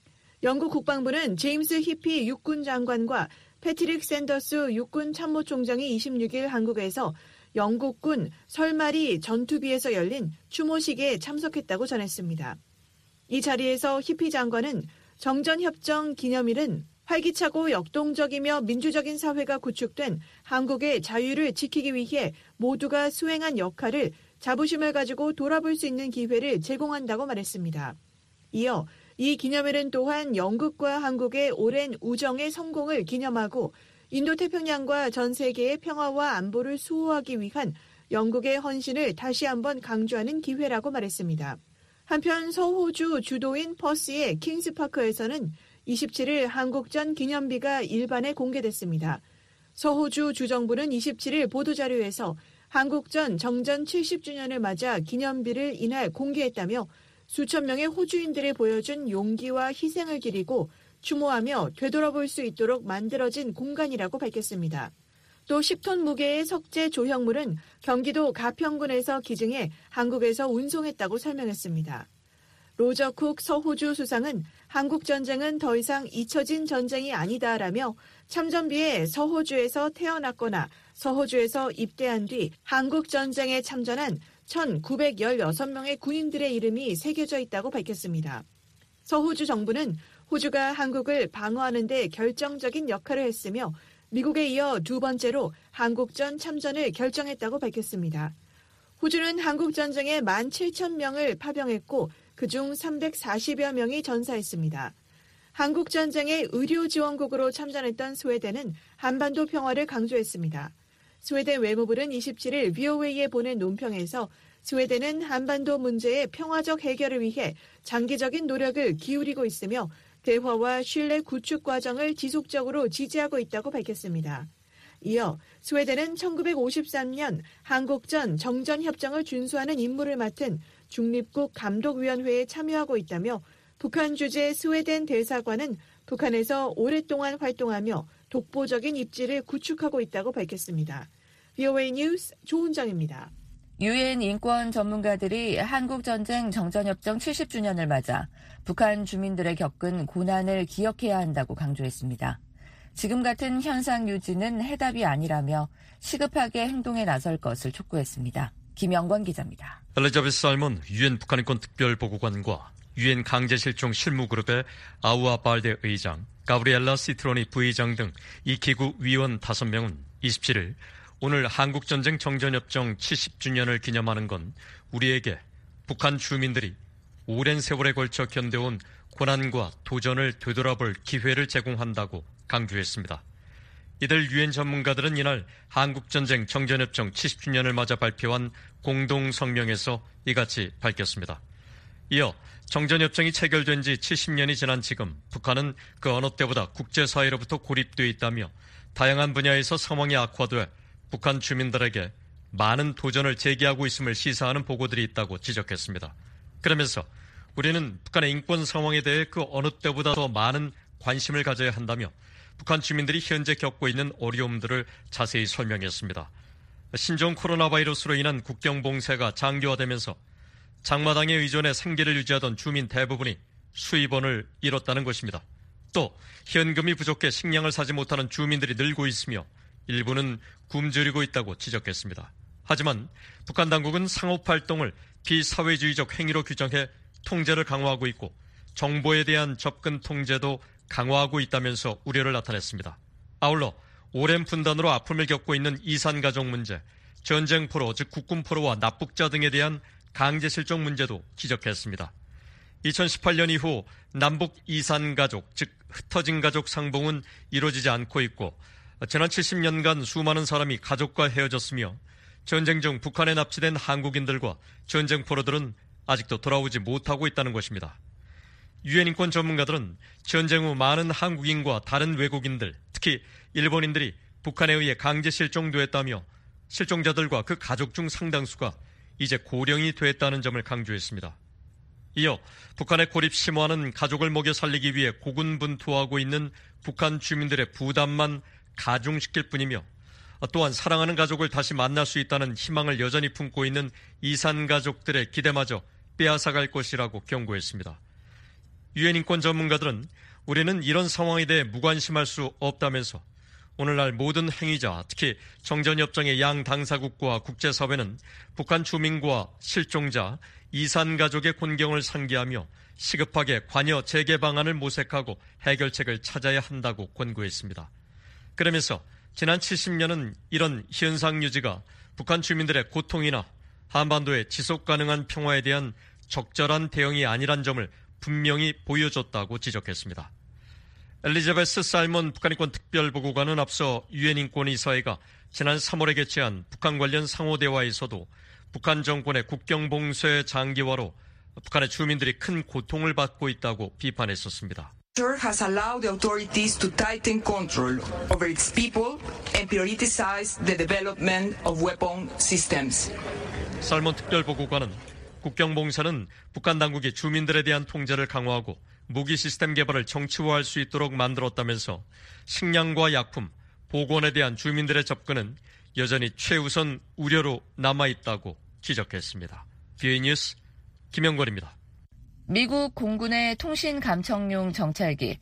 영국 국방부는 제임스 히피 육군 장관과 패트릭 샌더스 육군 참모총장이 26일 한국에서 영국군 설마리 전투비에서 열린 추모식에 참석했다고 전했습니다. 이 자리에서 히피 장관은 정전협정 기념일은 활기차고 역동적이며 민주적인 사회가 구축된 한국의 자유를 지키기 위해 모두가 수행한 역할을 자부심을 가지고 돌아볼 수 있는 기회를 제공한다고 말했습니다. 이어 이 기념일은 또한 영국과 한국의 오랜 우정의 성공을 기념하고 인도태평양과 전 세계의 평화와 안보를 수호하기 위한 영국의 헌신을 다시 한번 강조하는 기회라고 말했습니다. 한편 서호주 주도인 퍼스의 킹스파크에서는 27일 한국전 기념비가 일반에 공개됐습니다. 서호주 주정부는 27일 보도자료에서 한국전 정전 70주년을 맞아 기념비를 이날 공개했다며 수천 명의 호주인들이 보여준 용기와 희생을 기리고 추모하며 되돌아볼 수 있도록 만들어진 공간이라고 밝혔습니다. 또 10톤 무게의 석재 조형물은 경기도 가평군에서 기증해 한국에서 운송했다고 설명했습니다. 로저 쿡 서호주 수상은 한국전쟁은 더 이상 잊혀진 전쟁이 아니다라며 참전비에 서호주에서 태어났거나 서호주에서 입대한 뒤 한국전쟁에 참전한 1916명의 군인들의 이름이 새겨져 있다고 밝혔습니다. 서호주 정부는 호주가 한국을 방어하는 데 결정적인 역할을 했으며 미국에 이어 두 번째로 한국전 참전을 결정했다고 밝혔습니다. 호주는 한국전쟁에 17,000명을 파병했고 그중 340여 명이 전사했습니다. 한국전쟁의 의료지원국으로 참전했던 스웨덴은 한반도 평화를 강조했습니다. 스웨덴 외무부는 27일 VOA에 보낸 논평에서 스웨덴은 한반도 문제의 평화적 해결을 위해 장기적인 노력을 기울이고 있으며 대화와 신뢰 구축 과정을 지속적으로 지지하고 있다고 밝혔습니다. 이어 스웨덴은 1953년 한국전 정전협정을 준수하는 임무를 맡은 중립국 감독위원회에 참여하고 있다며 북한 주재 스웨덴 대사관은 북한에서 오랫동안 활동하며 독보적인 입지를 구축하고 있다고 밝혔습니다. VOA 뉴스 조은정입니다. 유엔 인권 전문가들이 한국전쟁 정전협정 70주년을 맞아 북한 주민들의 겪은 고난을 기억해야 한다고 강조했습니다. 지금 같은 현상 유지는 해답이 아니라며 시급하게 행동에 나설 것을 촉구했습니다. 김영권 기자입니다. 엘리자베스 살몬 유엔 북한인권 특별보고관과 유엔 강제실종 실무그룹의 아우아 발데 의장, 가브리엘라 시트로니 부의장 등 이 기구 위원 5명은 27일 오늘 한국전쟁 정전협정 70주년을 기념하는 건 우리에게 북한 주민들이 오랜 세월에 걸쳐 견뎌온 고난과 도전을 되돌아볼 기회를 제공한다고 강조했습니다. 이들 유엔 전문가들은 이날 한국전쟁 정전협정 70주년을 맞아 발표한 공동성명에서 이같이 밝혔습니다. 이어 정전협정이 체결된 지 70년이 지난 지금 북한은 그 어느 때보다 국제사회로부터 고립되어 있다며 다양한 분야에서 상황이 악화돼 북한 주민들에게 많은 도전을 제기하고 있음을 시사하는 보고들이 있다고 지적했습니다. 그러면서 우리는 북한의 인권 상황에 대해 그 어느 때보다 더 많은 관심을 가져야 한다며 북한 주민들이 현재 겪고 있는 어려움들을 자세히 설명했습니다. 신종 코로나 바이러스로 인한 국경 봉쇄가 장기화되면서 장마당에 의존해 생계를 유지하던 주민 대부분이 수입원을 잃었다는 것입니다. 또 현금이 부족해 식량을 사지 못하는 주민들이 늘고 있으며 일부는 굶주리고 있다고 지적했습니다. 하지만 북한 당국은 상업활동을 비사회주의적 행위로 규정해 통제를 강화하고 있고 정보에 대한 접근 통제도 강화하고 있다면서 우려를 나타냈습니다. 아울러 오랜 분단으로 아픔을 겪고 있는 이산가족 문제, 전쟁포로 즉 국군포로와 납북자 등에 대한 강제실종 문제도 지적했습니다. 2018년 이후 남북 이산가족 즉 흩어진 가족 상봉은 이루어지지 않고 있고 지난 70년간 수많은 사람이 가족과 헤어졌으며 전쟁 중 북한에 납치된 한국인들과 전쟁포로들은 아직도 돌아오지 못하고 있다는 것입니다. 유엔 인권 전문가들은 전쟁 후 많은 한국인과 다른 외국인들, 특히 일본인들이 북한에 의해 강제 실종됐다며 실종자들과 그 가족 중 상당수가 이제 고령이 됐다는 점을 강조했습니다. 이어 북한의 고립 심화는 가족을 먹여 살리기 위해 고군분투하고 있는 북한 주민들의 부담만 가중시킬 뿐이며 또한 사랑하는 가족을 다시 만날 수 있다는 희망을 여전히 품고 있는 이산가족들의 기대마저 빼앗아갈 것이라고 경고했습니다. 유엔 인권 전문가들은 우리는 이런 상황에 대해 무관심할 수 없다면서 오늘날 모든 행위자, 특히 정전협정의 양 당사국과 국제사회는 북한 주민과 실종자, 이산가족의 곤경을 상기하며 시급하게 관여 재개 방안을 모색하고 해결책을 찾아야 한다고 권고했습니다. 그러면서 지난 70년은 이런 현상 유지가 북한 주민들의 고통이나 한반도의 지속 가능한 평화에 대한 적절한 대응이 아니란 점을 분명히 보여줬다고 지적했습니다. 엘리자베스 살몬 북한인권 특별보고관은 앞서 유엔 인권이사회가 지난 3월에 개최한 북한 관련 상호대화에서도 북한 정권의 국경 봉쇄 장기화로 북한의 주민들이 큰 고통을 받고 있다고 비판했었습니다. has allowed the authorities to tighten control over its people and prioritize the development of weapon systems. 살몬 특별보고관은 국경 봉쇄는 북한 당국이 주민들에 대한 통제를 강화하고 무기 시스템 개발을 정치화할 수 있도록 만들었다면서 식량과 약품, 보건에 대한 주민들의 접근은 여전히 최우선 우려로 남아있다고 지적했습니다. BA 뉴스 김영권입니다. 미국 공군의 통신 감청용 정찰기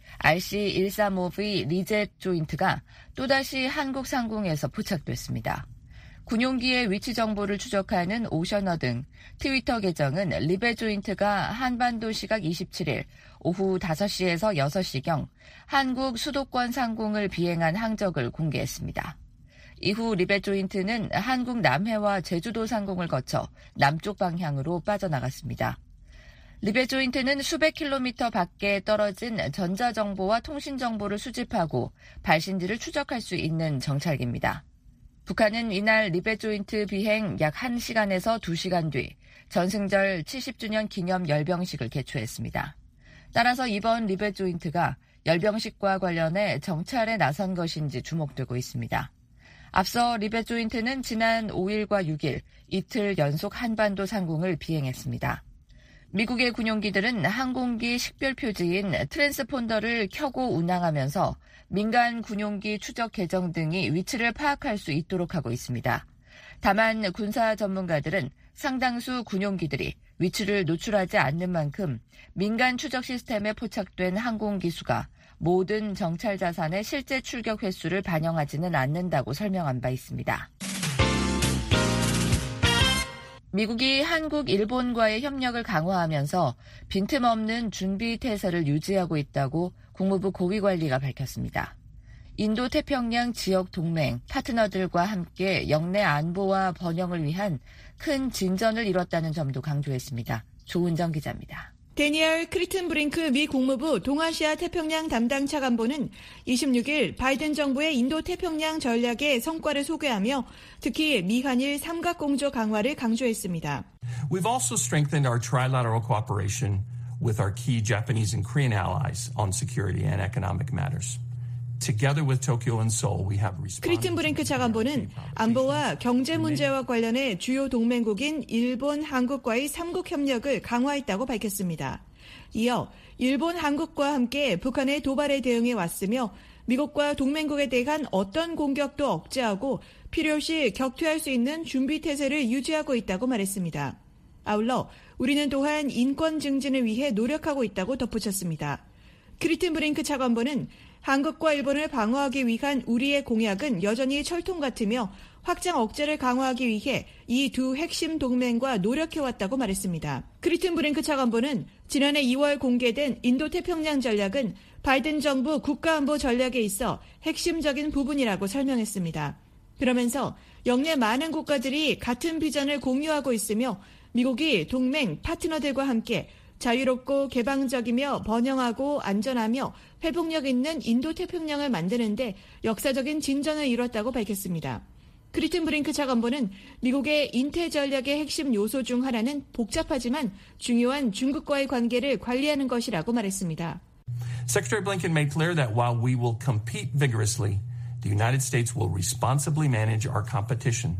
RC-135V 리젯 조인트가 또다시 한국 상공에서 포착됐습니다. 군용기의 위치 정보를 추적하는 오셔너 등 트위터 계정은 리벳 조인트가 한반도 시각 27일 오후 5시에서 6시경 한국 수도권 상공을 비행한 항적을 공개했습니다. 이후 리벳 조인트는 한국 남해와 제주도 상공을 거쳐 남쪽 방향으로 빠져나갔습니다. 리벳 조인트는 수백 킬로미터 밖에 떨어진 전자정보와 통신정보를 수집하고 발신지를 추적할 수 있는 정찰기입니다. 북한은 이날 리벳 조인트 비행 약 1시간에서 2시간 뒤 전승절 70주년 기념 열병식을 개최했습니다. 따라서 이번 리벳 조인트가 열병식과 관련해 정찰에 나선 것인지 주목되고 있습니다. 앞서 리벳 조인트는 지난 5일과 6일 이틀 연속 한반도 상공을 비행했습니다. 미국의 군용기들은 항공기 식별 표지인 트랜스폰더를 켜고 운항하면서 민간 군용기 추적 계정 등이 위치를 파악할 수 있도록 하고 있습니다. 다만 군사 전문가들은 상당수 군용기들이 위치를 노출하지 않는 만큼 민간 추적 시스템에 포착된 항공기 수가 모든 정찰 자산의 실제 출격 횟수를 반영하지는 않는다고 설명한 바 있습니다. 미국이 한국, 일본과의 협력을 강화하면서 빈틈없는 준비 태세를 유지하고 있다고 국무부 고위관리가 밝혔습니다. 인도태평양 지역 동맹, 파트너들과 함께 영내 안보와 번영을 위한 큰 진전을 이뤘다는 점도 강조했습니다. 조은정 기자입니다. 데니얼 크리튼브링크 미 국무부 동아시아 태평양 담당 차관보는 26일 바이든 정부의 인도태평양 전략의 성과를 소개하며 특히 미한일 삼각공조 강화를 강조했습니다. We've also strengthened our trilateral cooperation with our key Japanese and Korean allies on security and economic matters. Together with Tokyo and Seoul, we have responded. 크리튼브링크 차관보는 안보와 경제 문제와 관련해 주요 동맹국인 일본, 한국과의 3국 협력을 강화했다고 밝혔습니다. 이어 일본, 한국과 함께 북한의 도발에 대응해 왔으며 미국과 동맹국에 대한 어떤 공격도 억제하고 필요시 격퇴할 수 있는 준비태세를 유지하고 있다고 말했습니다. 아울러 우리는 또한 인권 증진을 위해 노력하고 있다고 덧붙였습니다. 크리튼브링크 차관보는 한국과 일본을 방어하기 위한 우리의 공약은 여전히 철통 같으며 확장 억제를 강화하기 위해 이 두 핵심 동맹과 노력해왔다고 말했습니다. 크리튼브링크 차관보는 지난해 2월 공개된 인도태평양 전략은 바이든 정부 국가안보 전략에 있어 핵심적인 부분이라고 설명했습니다. 그러면서 역내 많은 국가들이 같은 비전을 공유하고 있으며 미국이 동맹, 파트너들과 함께 자유롭고 개방적이며 번영하고 안전하며 회복력 있는 인도태평양을 만드는데 역사적인 진전을 이뤘다고 밝혔습니다. 크리튼브링크 차관보는 미국의 인태 전략의 핵심 요소 중 하나는 복잡하지만 중요한 중국과의 관계를 관리하는 것이라고 말했습니다. Secretary Blinken made clear that while we will compete vigorously, the United States will responsibly manage our competition.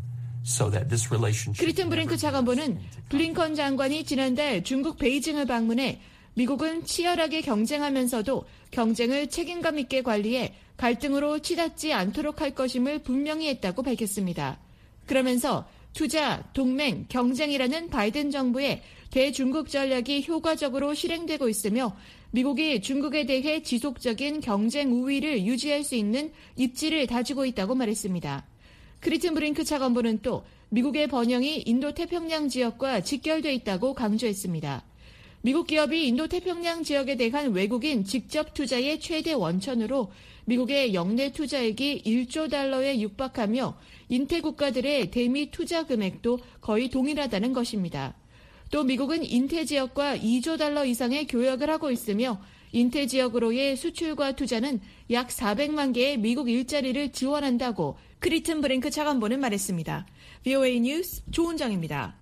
크리튼브링크 차관보는 블링컨 장관이 지난달 중국 베이징을 방문해 미국은 치열하게 경쟁하면서도 경쟁을 책임감 있게 관리해 갈등으로 치닫지 않도록 할 것임을 분명히 했다고 밝혔습니다. 그러면서 투자, 동맹, 경쟁이라는 바이든 정부의 대중국 전략이 효과적으로 실행되고 있으며 미국이 중국에 대해 지속적인 경쟁 우위를 유지할 수 있는 입지를 다지고 있다고 말했습니다. 크리튼브링크 차관보는 또 미국의 번영이 인도태평양 지역과 직결돼 있다고 강조했습니다. 미국 기업이 인도태평양 지역에 대한 외국인 직접 투자의 최대 원천으로 미국의 역내 투자액이 1조 달러에 육박하며 인태 국가들의 대미 투자 금액도 거의 동일하다는 것입니다. 또 미국은 인태 지역과 2조 달러 이상의 교역을 하고 있으며 인태 지역으로의 수출과 투자는 약 400만 개의 미국 일자리를 지원한다고 크리튼브링크 차관보는 말했습니다. VOA 뉴스 조은정입니다.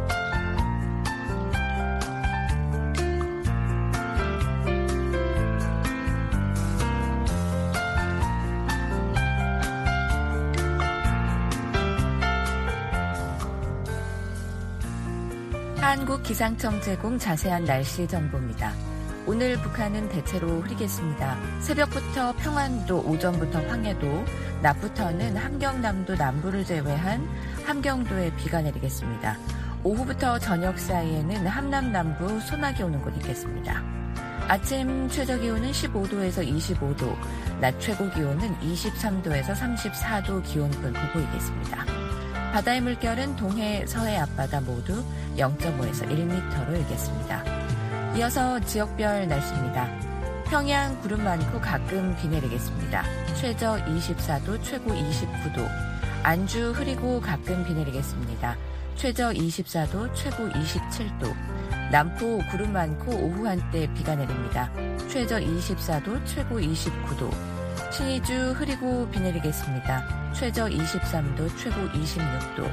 한국기상청 제공 자세한 날씨 정보입니다. 오늘 북한은 대체로 흐리겠습니다. 새벽부터 평안도, 오전부터 황해도, 낮부터는 함경남도 남부를 제외한 함경도에 비가 내리겠습니다. 오후부터 저녁 사이에는 함남 남부 소나기 오는 곳 있겠습니다. 아침 최저기온은 15도에서 25도, 낮 최고기온은 23도에서 34도 기온분 보이겠습니다. 바다의 물결은 동해, 서해 앞바다 모두 0.5에서 1m로 일겠습니다. 이어서 지역별 날씨입니다. 평양 구름 많고 가끔 비 내리겠습니다. 최저 24도, 최고 29도. 안주 흐리고 가끔 비 내리겠습니다. 최저 24도, 최고 27도. 남포 구름 많고 오후 한때 비가 내립니다. 최저 24도, 최고 29도. 신의주 흐리고 비 내리겠습니다. 최저 23도, 최고 26도.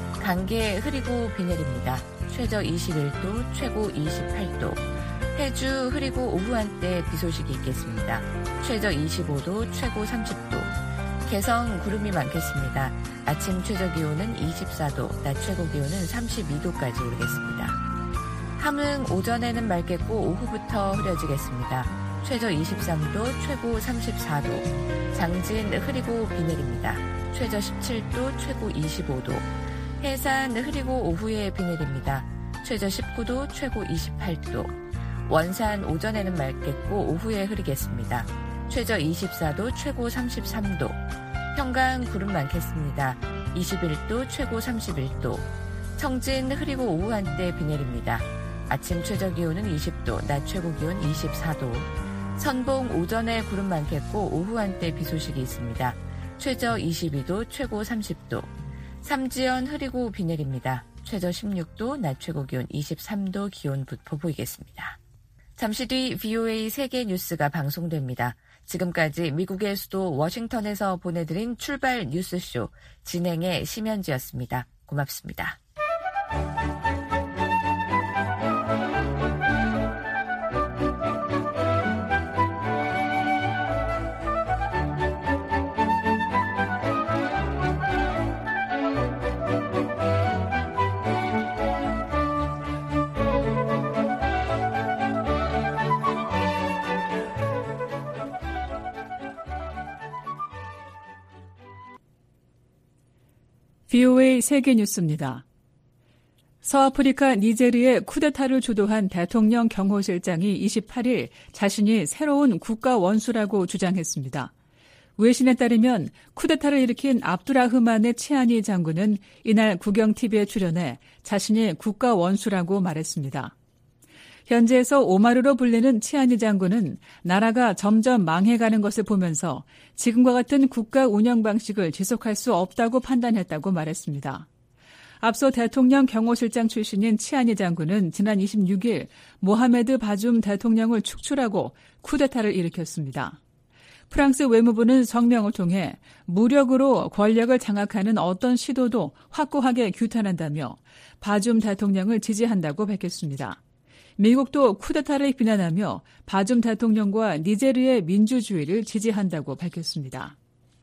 강계 흐리고 비 내립니다. 최저 21도, 최고 28도. 해주 흐리고 오후 한때 비 소식이 있겠습니다. 최저 25도, 최고 30도. 개성 구름이 많겠습니다. 아침 최저 기온은 24도, 낮 최고 기온은 32도까지 오르겠습니다. 함흥 오전에는 맑겠고 오후부터 흐려지겠습니다. 최저 23도, 최고 34도. 장진 흐리고 비 내립니다. 최저 17도, 최고 25도. 해산 흐리고 오후에 비 내립니다. 최저 19도, 최고 28도. 원산 오전에는 맑겠고 오후에 흐리겠습니다. 최저 24도, 최고 33도. 평강 구름 많겠습니다. 21도, 최고 31도. 청진 흐리고 오후 한때 비 내립니다. 아침 최저 기온은 20도, 낮 최고 기온 24도. 선봉 오전에 구름 많겠고 오후 한때 비 소식이 있습니다. 최저 22도, 최고 30도. 삼지연 흐리고 비 내립니다. 최저 16도, 낮 최고 기온 23도 기온 보이겠습니다. 잠시 뒤 VOA 세계 뉴스가 방송됩니다. 지금까지 미국의 수도 워싱턴에서 보내드린 출발 뉴스쇼 진행의 심현지였습니다. 고맙습니다. VOA 세계뉴스입니다. 서아프리카 니제르의 쿠데타를 주도한 대통령 경호실장이 28일 자신이 새로운 국가 원수라고 주장했습니다. 외신에 따르면 쿠데타를 일으킨 압두라흐만의 치아니 장군은 이날 국영TV에 출연해 자신이 국가 원수라고 말했습니다. 현지에서 오마르로 불리는 치아니 장군은 나라가 점점 망해가는 것을 보면서 지금과 같은 국가 운영 방식을 지속할 수 없다고 판단했다고 말했습니다. 앞서 대통령 경호실장 출신인 치아니 장군은 지난 26일 모하메드 바줌 대통령을 축출하고 쿠데타를 일으켰습니다. 프랑스 외무부는 성명을 통해 무력으로 권력을 장악하는 어떤 시도도 확고하게 규탄한다며 바줌 대통령을 지지한다고 밝혔습니다. 미국도 쿠데타를 비난하며 바줌 대통령과 니제르의 민주주의를 지지한다고 밝혔습니다.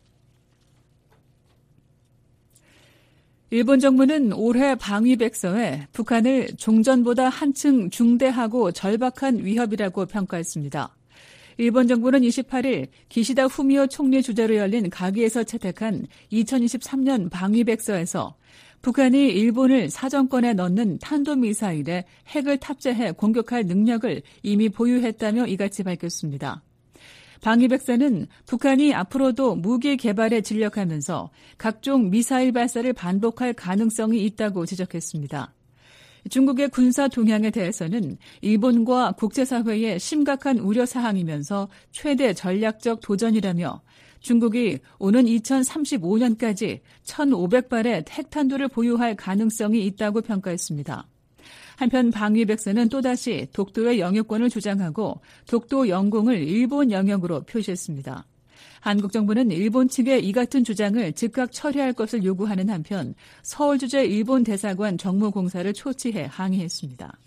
일본 정부는 올해 방위백서에 북한을 종전보다 한층 중대하고 절박한 위협이라고 평가했습니다. 일본 정부는 28일 기시다 후미오 총리 주재로 열린 가기에서 채택한 2023년 방위백서에서 북한이 일본을 사정권에 넣는 탄도미사일에 핵을 탑재해 공격할 능력을 이미 보유했다며 이같이 밝혔습니다. 방위백서는 북한이 앞으로도 무기 개발에 진력하면서 각종 미사일 발사를 반복할 가능성이 있다고 지적했습니다. 중국의 군사 동향에 대해서는 일본과 국제사회의 심각한 우려사항이면서 최대 전략적 도전이라며 중국이 오는 2035년까지 1,500발의 핵탄두를 보유할 가능성이 있다고 평가했습니다. 한편 방위백서는 또다시 독도의 영유권을 주장하고 독도 영공을 일본 영역으로 표시했습니다. 한국 정부는 일본 측의 이 같은 주장을 즉각 처리할 것을 요구하는 한편 서울 주재 일본 대사관 정무공사를 초치해 항의했습니다.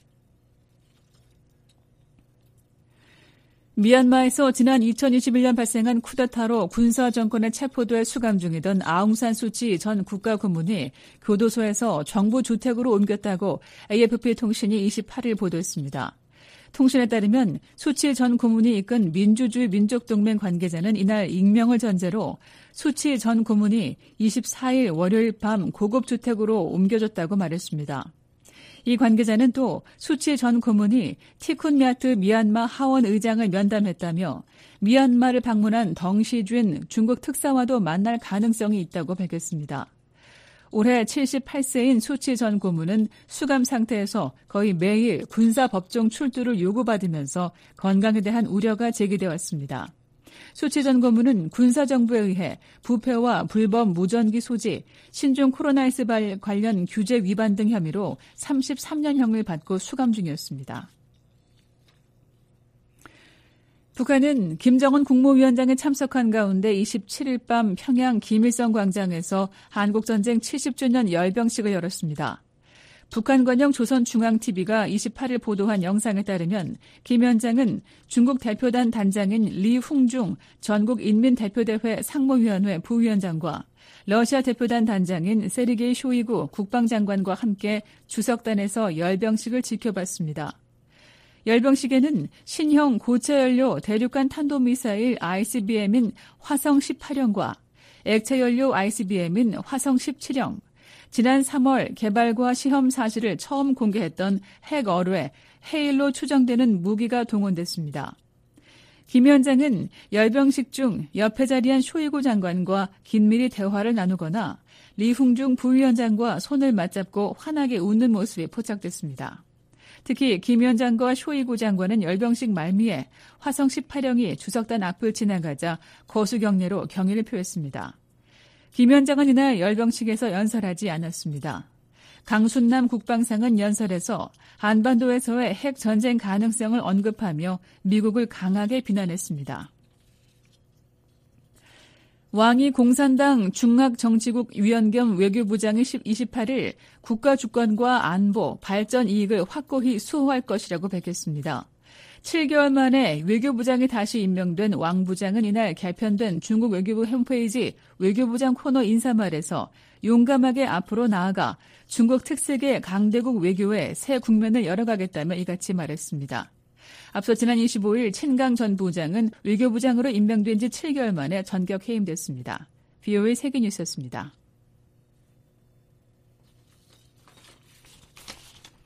미얀마에서 지난 2021년 발생한 쿠데타로 군사 정권에 체포돼 수감 중이던 아웅산 수치 전 국가고문이 교도소에서 정부 주택으로 옮겼다고 AFP 통신이 28일 보도했습니다. 통신에 따르면 수치 전 고문이 이끈 민주주의 민족동맹 관계자는 이날 익명을 전제로 수치 전 고문이 24일 월요일 밤 고급 주택으로 옮겨졌다고 말했습니다. 이 관계자는 또 수치 전 고문이 티쿤미아트 미얀마 하원 의장을 면담했다며 미얀마를 방문한 덩시준 중국 특사와도 만날 가능성이 있다고 밝혔습니다. 올해 78세인 수치 전 고문은 수감 상태에서 거의 매일 군사법정 출두를 요구받으면서 건강에 대한 우려가 제기되어 왔습니다. 수치 전 고문은 군사정부에 의해 부패와 불법 무전기 소지, 신종 코로나19 관련 규제 위반 등 혐의로 33년형을 받고 수감 중이었습니다. 북한은 김정은 국무위원장이 참석한 가운데 27일 밤 평양 김일성 광장에서 한국전쟁 70주년 열병식을 열었습니다. 북한 관영 조선중앙TV가 28일 보도한 영상에 따르면 김 위원장은 중국 대표단 단장인 리흥중 전국인민대표대회 상무위원회 부위원장과 러시아 대표단 단장인 세르게이 쇼이구 국방장관과 함께 주석단에서 열병식을 지켜봤습니다. 열병식에는 신형 고체연료 대륙간 탄도미사일 ICBM인 화성 18형과 액체연료 ICBM인 화성 17형, 지난 3월 개발과 시험 사실을 처음 공개했던 핵어뢰, 헤일로 추정되는 무기가 동원됐습니다. 김 위원장은 열병식 중 옆에 자리한 쇼이구 장관과 긴밀히 대화를 나누거나 리흥중 부위원장과 손을 맞잡고 환하게 웃는 모습이 포착됐습니다. 특히 김 위원장과 쇼이구 장관은 열병식 말미에 화성 18형이 주석단 앞을 지나가자 거수경례로 경의를 표했습니다. 김 위원장은 이날 열병식에서 연설하지 않았습니다. 강순남 국방상은 연설에서 한반도에서의 핵 전쟁 가능성을 언급하며 미국을 강하게 비난했습니다. 왕이 공산당 중앙정치국 위원 겸 외교부장이 28일 국가 주권과 안보, 발전 이익을 확고히 수호할 것이라고 밝혔습니다. 7개월 만에 외교부장이 다시 임명된 왕 부장은 이날 개편된 중국 외교부 홈페이지 외교부장 코너 인사말에서 용감하게 앞으로 나아가 중국 특색의 강대국 외교의 새 국면을 열어가겠다며 이같이 말했습니다. 앞서 지난 25일 친강 전 부장은 외교부장으로 임명된 지 7개월 만에 전격 해임됐습니다. VOA 세계뉴스였습니다.